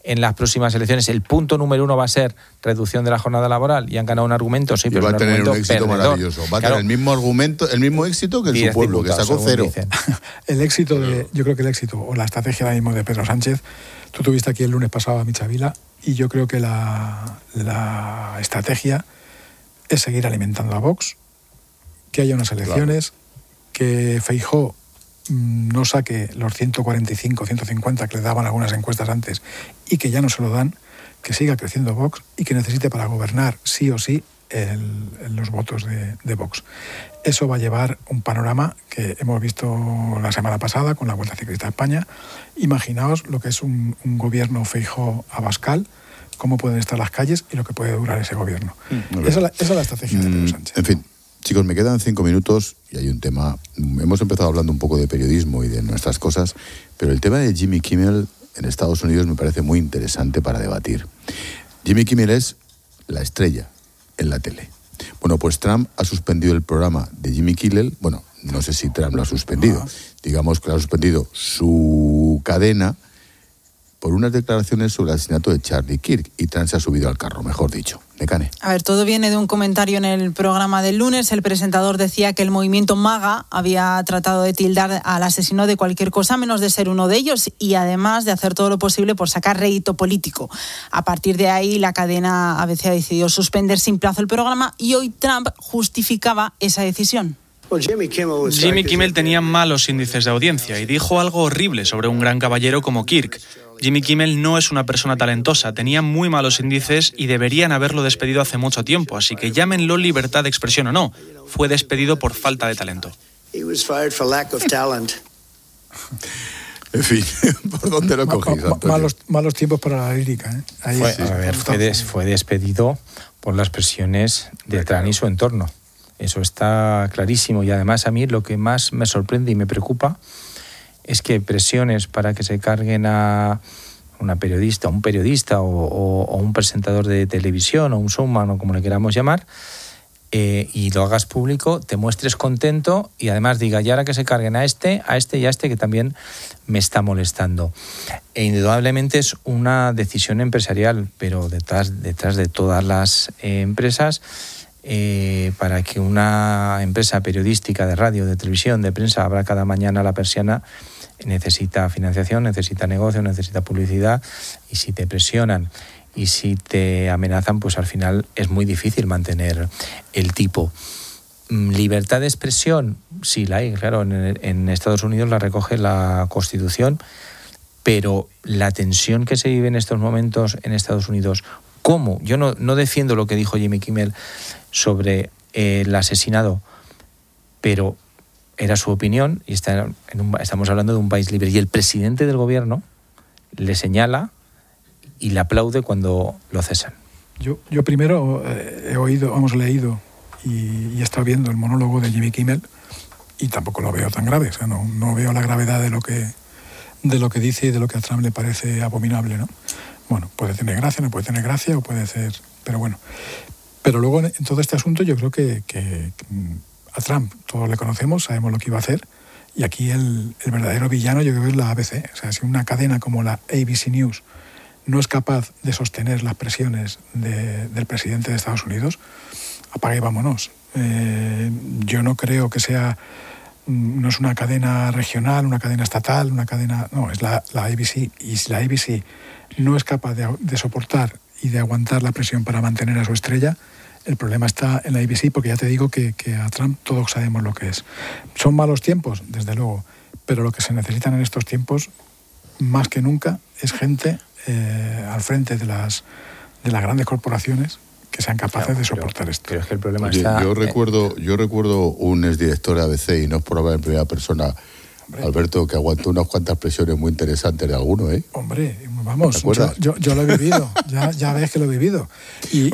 en las próximas elecciones el punto número 1 va a ser reducción de la jornada laboral y han ganado un argumento, sí, pero va a tener un éxito perdedor. Maravilloso. Va a tener el mismo argumento, el mismo éxito que en su pueblo, que sacó 0. El éxito yo creo que el éxito o la estrategia ahora mismo de Pedro Sánchez, tú tuviste aquí el lunes pasado a Michavila, y yo creo que la estrategia es seguir alimentando a Vox, que haya unas elecciones, que Feijóo no saque los 145, 150 que le daban algunas encuestas antes y que ya no se lo dan, que siga creciendo Vox y que necesite para gobernar sí o sí los votos de Vox. Eso va a llevar un panorama que hemos visto la semana pasada con la Vuelta Ciclista a España. Imaginaos lo que es un gobierno Feijóo-Abascal, cómo pueden estar las calles y lo que puede durar ese gobierno. Esa es la estrategia de Pedro Sánchez. En fin, chicos, me quedan 5 minutos y hay un tema. Hemos empezado hablando un poco de periodismo y de nuestras cosas, pero el tema de Jimmy Kimmel en Estados Unidos me parece muy interesante para debatir. Jimmy Kimmel es la estrella en la tele. Bueno, pues Trump ha suspendido el programa de Jimmy Kimmel. Bueno, no sé si Trump lo ha suspendido. Digamos que lo ha suspendido su cadena por unas declaraciones sobre el asesinato de Charlie Kirk, y Trump se ha subido al carro, mejor dicho. Necane. A ver, todo viene de un comentario en el programa del lunes. El presentador decía que el movimiento MAGA había tratado de tildar al asesino de cualquier cosa menos de ser uno de ellos, y además de hacer todo lo posible por sacar rédito político. A partir de ahí, la cadena ABC ha decidido suspender sin plazo el programa, y hoy Trump justificaba esa decisión. Jimmy Kimmel tenía malos índices de audiencia y dijo algo horrible sobre un gran caballero como Kirk. Jimmy Kimmel no es una persona talentosa, tenía muy malos índices y deberían haberlo despedido hace mucho tiempo, así que llámenlo libertad de expresión o no, fue despedido por falta de talento. En fin, ¿por dónde lo cogís, Antonio? Malos tiempos para la lírica, ¿eh? Ahí fue despedido por las presiones de Trump y su entorno. Eso está clarísimo, y además a mí lo que más me sorprende y me preocupa es que presiones para que se carguen a un periodista o un presentador de televisión o un showman o como le queramos llamar, y lo hagas público, te muestres contento y además diga, y ahora que se carguen a este y a este que también me está molestando. E indudablemente es una decisión empresarial, pero detrás de todas las empresas, para que una empresa periodística de radio, de televisión, de prensa abra cada mañana la persiana, necesita financiación, necesita negocio, necesita publicidad, y si te presionan y si te amenazan, pues al final es muy difícil mantener el tipo. Libertad de expresión, sí la hay, claro, en Estados Unidos la recoge la Constitución, pero la tensión que se vive en estos momentos en Estados Unidos, ¿cómo? Yo no defiendo lo que dijo Jimmy Kimmel sobre el asesinado, pero era su opinión y estamos hablando de un país libre, y el presidente del gobierno le señala y le aplaude cuando lo cesan. Yo primero hemos leído y he estado viendo el monólogo de Jimmy Kimmel y tampoco lo veo tan grave, o sea, no veo la gravedad de lo que dice y de lo que a Trump le parece abominable, ¿no? Bueno, puede tener gracia, no puede tener gracia, o puede ser, pero bueno. Pero luego en todo este asunto yo creo que a Trump todos le conocemos, sabemos lo que iba a hacer, y aquí el verdadero villano yo creo que es la ABC. O sea, si una cadena como la ABC News no es capaz de sostener las presiones del presidente de Estados Unidos, apaga y vámonos. Yo no creo que no es una cadena regional, una cadena estatal, una cadena... No, es la ABC. Y si la ABC no es capaz de soportar y de aguantar la presión para mantener a su estrella, el problema está en la ABC, porque ya te digo que a Trump todos sabemos lo que es. ¿Son malos tiempos? Desde luego. Pero lo que se necesitan en estos tiempos, más que nunca, es gente al frente de las grandes corporaciones que sean capaces de soportar esto. Pero es que el problema está... Yo recuerdo un exdirector de ABC, y no es por hablar en primera persona, Alberto, que aguantó unas cuantas presiones muy interesantes de alguno, ¿eh? Hombre, vamos, yo lo he vivido, ya ves que lo he vivido. Y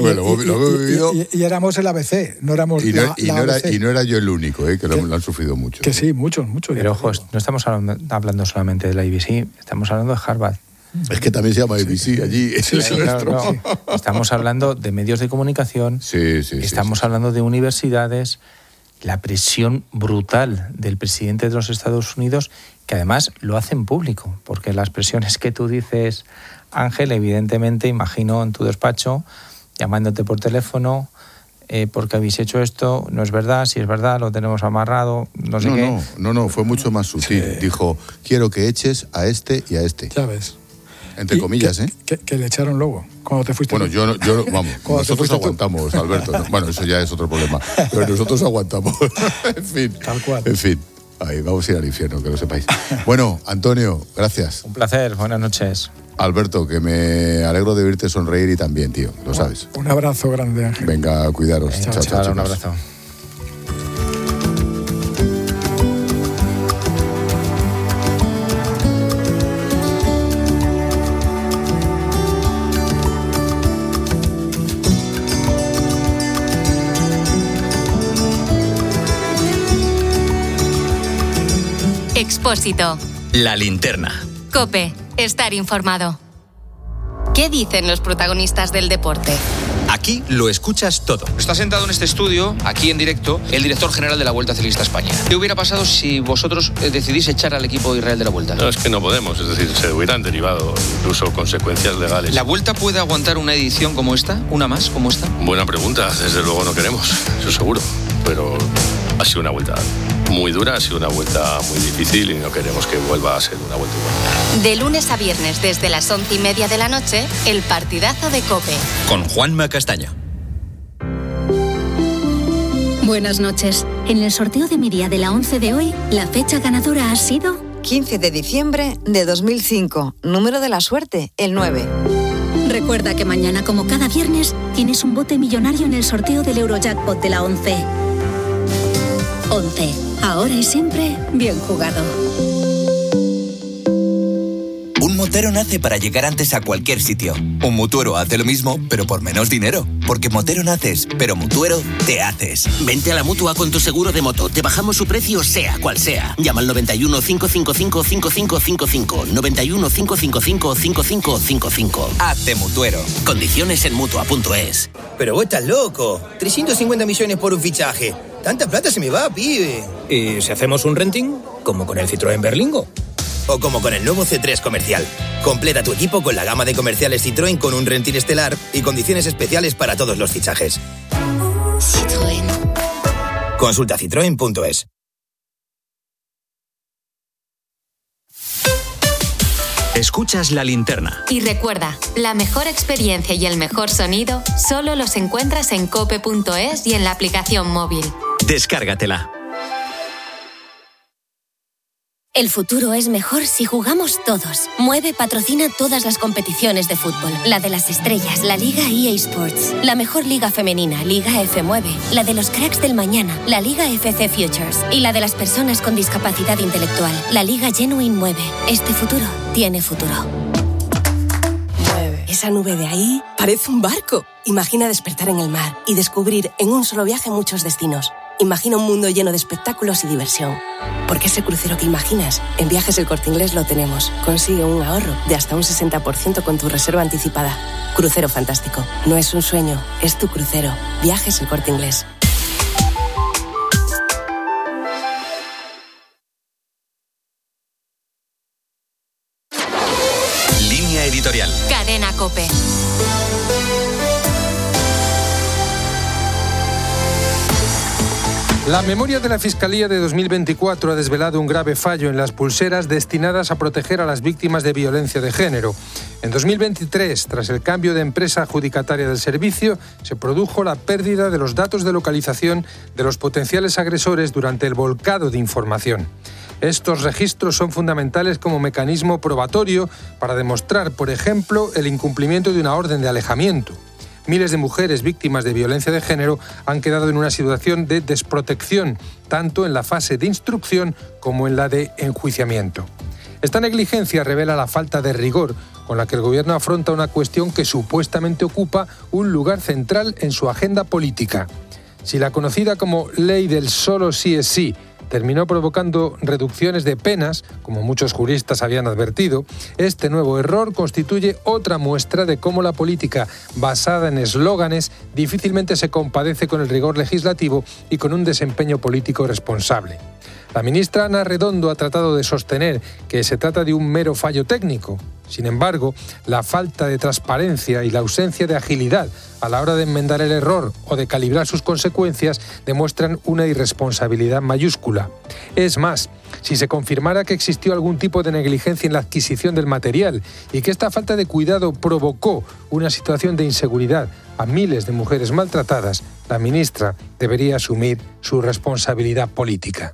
éramos el ABC, no éramos ABC. Y no era yo el único, que lo han sufrido mucho. Que sí, muchos. Pero ojo, no estamos hablando solamente de la ABC, estamos hablando de Harvard. Es que también se llama ABC allí. Claro. Estamos hablando de medios de comunicación, estamos hablando de universidades. la presión brutal del presidente de los Estados Unidos, que además lo hacen público, porque las presiones que tú dices, Ángel, evidentemente, imagino en tu despacho, llamándote por teléfono, porque habéis hecho esto, no es verdad, si es verdad, lo tenemos amarrado, no sé qué. No, fue mucho más sutil. Sí. Dijo, quiero que eches a este y a este. Ya ves. Entre comillas, Que le echaron luego, cuando te fuiste. Bueno, yo vamos, nosotros aguantamos, Alberto. Bueno, eso ya es otro problema. Pero nosotros aguantamos. En fin. Tal cual. En fin. Ahí, vamos a ir al infierno, que lo sepáis. Bueno, Antonio, gracias. Un placer, buenas noches. Alberto, que me alegro de verte sonreír y también, tío, lo sabes. Un abrazo grande, Ángel. Venga, cuidaros. Chao, un abrazo. Expósito. La linterna. COPE. Estar informado. ¿Qué dicen los protagonistas del deporte? Aquí lo escuchas todo. Está sentado en este estudio, aquí en directo, el director general de la Vuelta Ciclista España. ¿Qué hubiera pasado si vosotros decidís echar al equipo de Israel de la Vuelta? No, es que no podemos, es decir, se hubieran derivado incluso consecuencias legales. ¿La Vuelta puede aguantar una edición como esta? ¿Una más como esta? Buena pregunta, desde luego no queremos, eso seguro. Pero ha sido una vuelta muy dura, ha sido una vuelta muy difícil y no queremos que vuelva a ser una vuelta igual. De lunes a viernes desde las 11:30 de la noche, el partidazo de COPE. Con Juanma Castaño. Buenas noches. En el sorteo de mi día de la 11 de hoy, la fecha ganadora ha sido 15 de diciembre de 2005. Número de la suerte, el 9. Recuerda que mañana, como cada viernes, tienes un bote millonario en el sorteo del Eurojackpot de la 11. 11. Ahora y siempre, bien jugado. Un motero nace para llegar antes a cualquier sitio. Un mutuero hace lo mismo, pero por menos dinero. Porque motero naces, pero mutuero te haces. Vente a la Mutua con tu seguro de moto. Te bajamos su precio, sea cual sea. Llama al 91 555 5555. 91 555 5555. Hazte mutuero. Condiciones en Mutua.es. Pero vos estás loco. 350 millones por un fichaje. Tanta plata se me va, pibe. ¿Y si hacemos un renting? Como con el Citroën Berlingo. O como con el nuevo C3 Comercial. Completa tu equipo con la gama de comerciales Citroën con un renting estelar y condiciones especiales para todos los fichajes. Citroën. Consulta citroen.es. Escuchas La Linterna. Y recuerda, la mejor experiencia y el mejor sonido solo los encuentras en cope.es y en la aplicación móvil. Descárgatela. El futuro es mejor si jugamos todos. Mueve patrocina todas las competiciones de fútbol. La de las estrellas, la Liga EA Sports. La mejor liga femenina, Liga F9. La de los cracks del mañana, la Liga FC Futures. Y la de las personas con discapacidad intelectual, la Liga Genuine 9. Este futuro tiene futuro. Esa nube de ahí parece un barco. Imagina despertar en el mar y descubrir en un solo viaje muchos destinos. Imagina un mundo lleno de espectáculos y diversión. Porque ese crucero que imaginas, en Viajes El Corte Inglés lo tenemos. Consigue un ahorro de hasta un 60% con tu reserva anticipada. Crucero fantástico. No es un sueño, es tu crucero. Viajes El Corte Inglés. Línea editorial. Cadena COPE. La memoria de la Fiscalía de 2024 ha desvelado un grave fallo en las pulseras destinadas a proteger a las víctimas de violencia de género. En 2023, tras el cambio de empresa adjudicataria del servicio, se produjo la pérdida de los datos de localización de los potenciales agresores durante el volcado de información. Estos registros son fundamentales como mecanismo probatorio para demostrar, por ejemplo, el incumplimiento de una orden de alejamiento. Miles de mujeres víctimas de violencia de género han quedado en una situación de desprotección, tanto en la fase de instrucción como en la de enjuiciamiento. Esta negligencia revela la falta de rigor con la que el Gobierno afronta una cuestión que supuestamente ocupa un lugar central en su agenda política. Si la conocida como ley del solo sí es sí terminó provocando reducciones de penas, como muchos juristas habían advertido, este nuevo error constituye otra muestra de cómo la política basada en eslóganes difícilmente se compadece con el rigor legislativo y con un desempeño político responsable. La ministra Ana Redondo ha tratado de sostener que se trata de un mero fallo técnico. Sin embargo, la falta de transparencia y la ausencia de agilidad a la hora de enmendar el error o de calibrar sus consecuencias demuestran una irresponsabilidad mayúscula. Es más, si se confirmara que existió algún tipo de negligencia en la adquisición del material y que esta falta de cuidado provocó una situación de inseguridad a miles de mujeres maltratadas, la ministra debería asumir su responsabilidad política.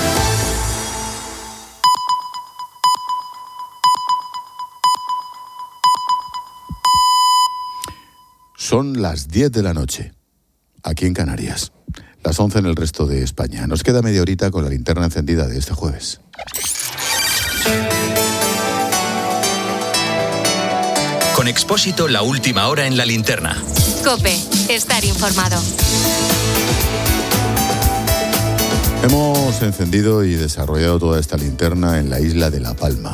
Son las 10 de la noche, aquí en Canarias. Las 11 en el resto de España. Nos queda media horita con la linterna encendida de este jueves. Con Expósito, la última hora en la linterna. COPE, estar informado. Hemos encendido y desarrollado toda esta linterna en la isla de La Palma.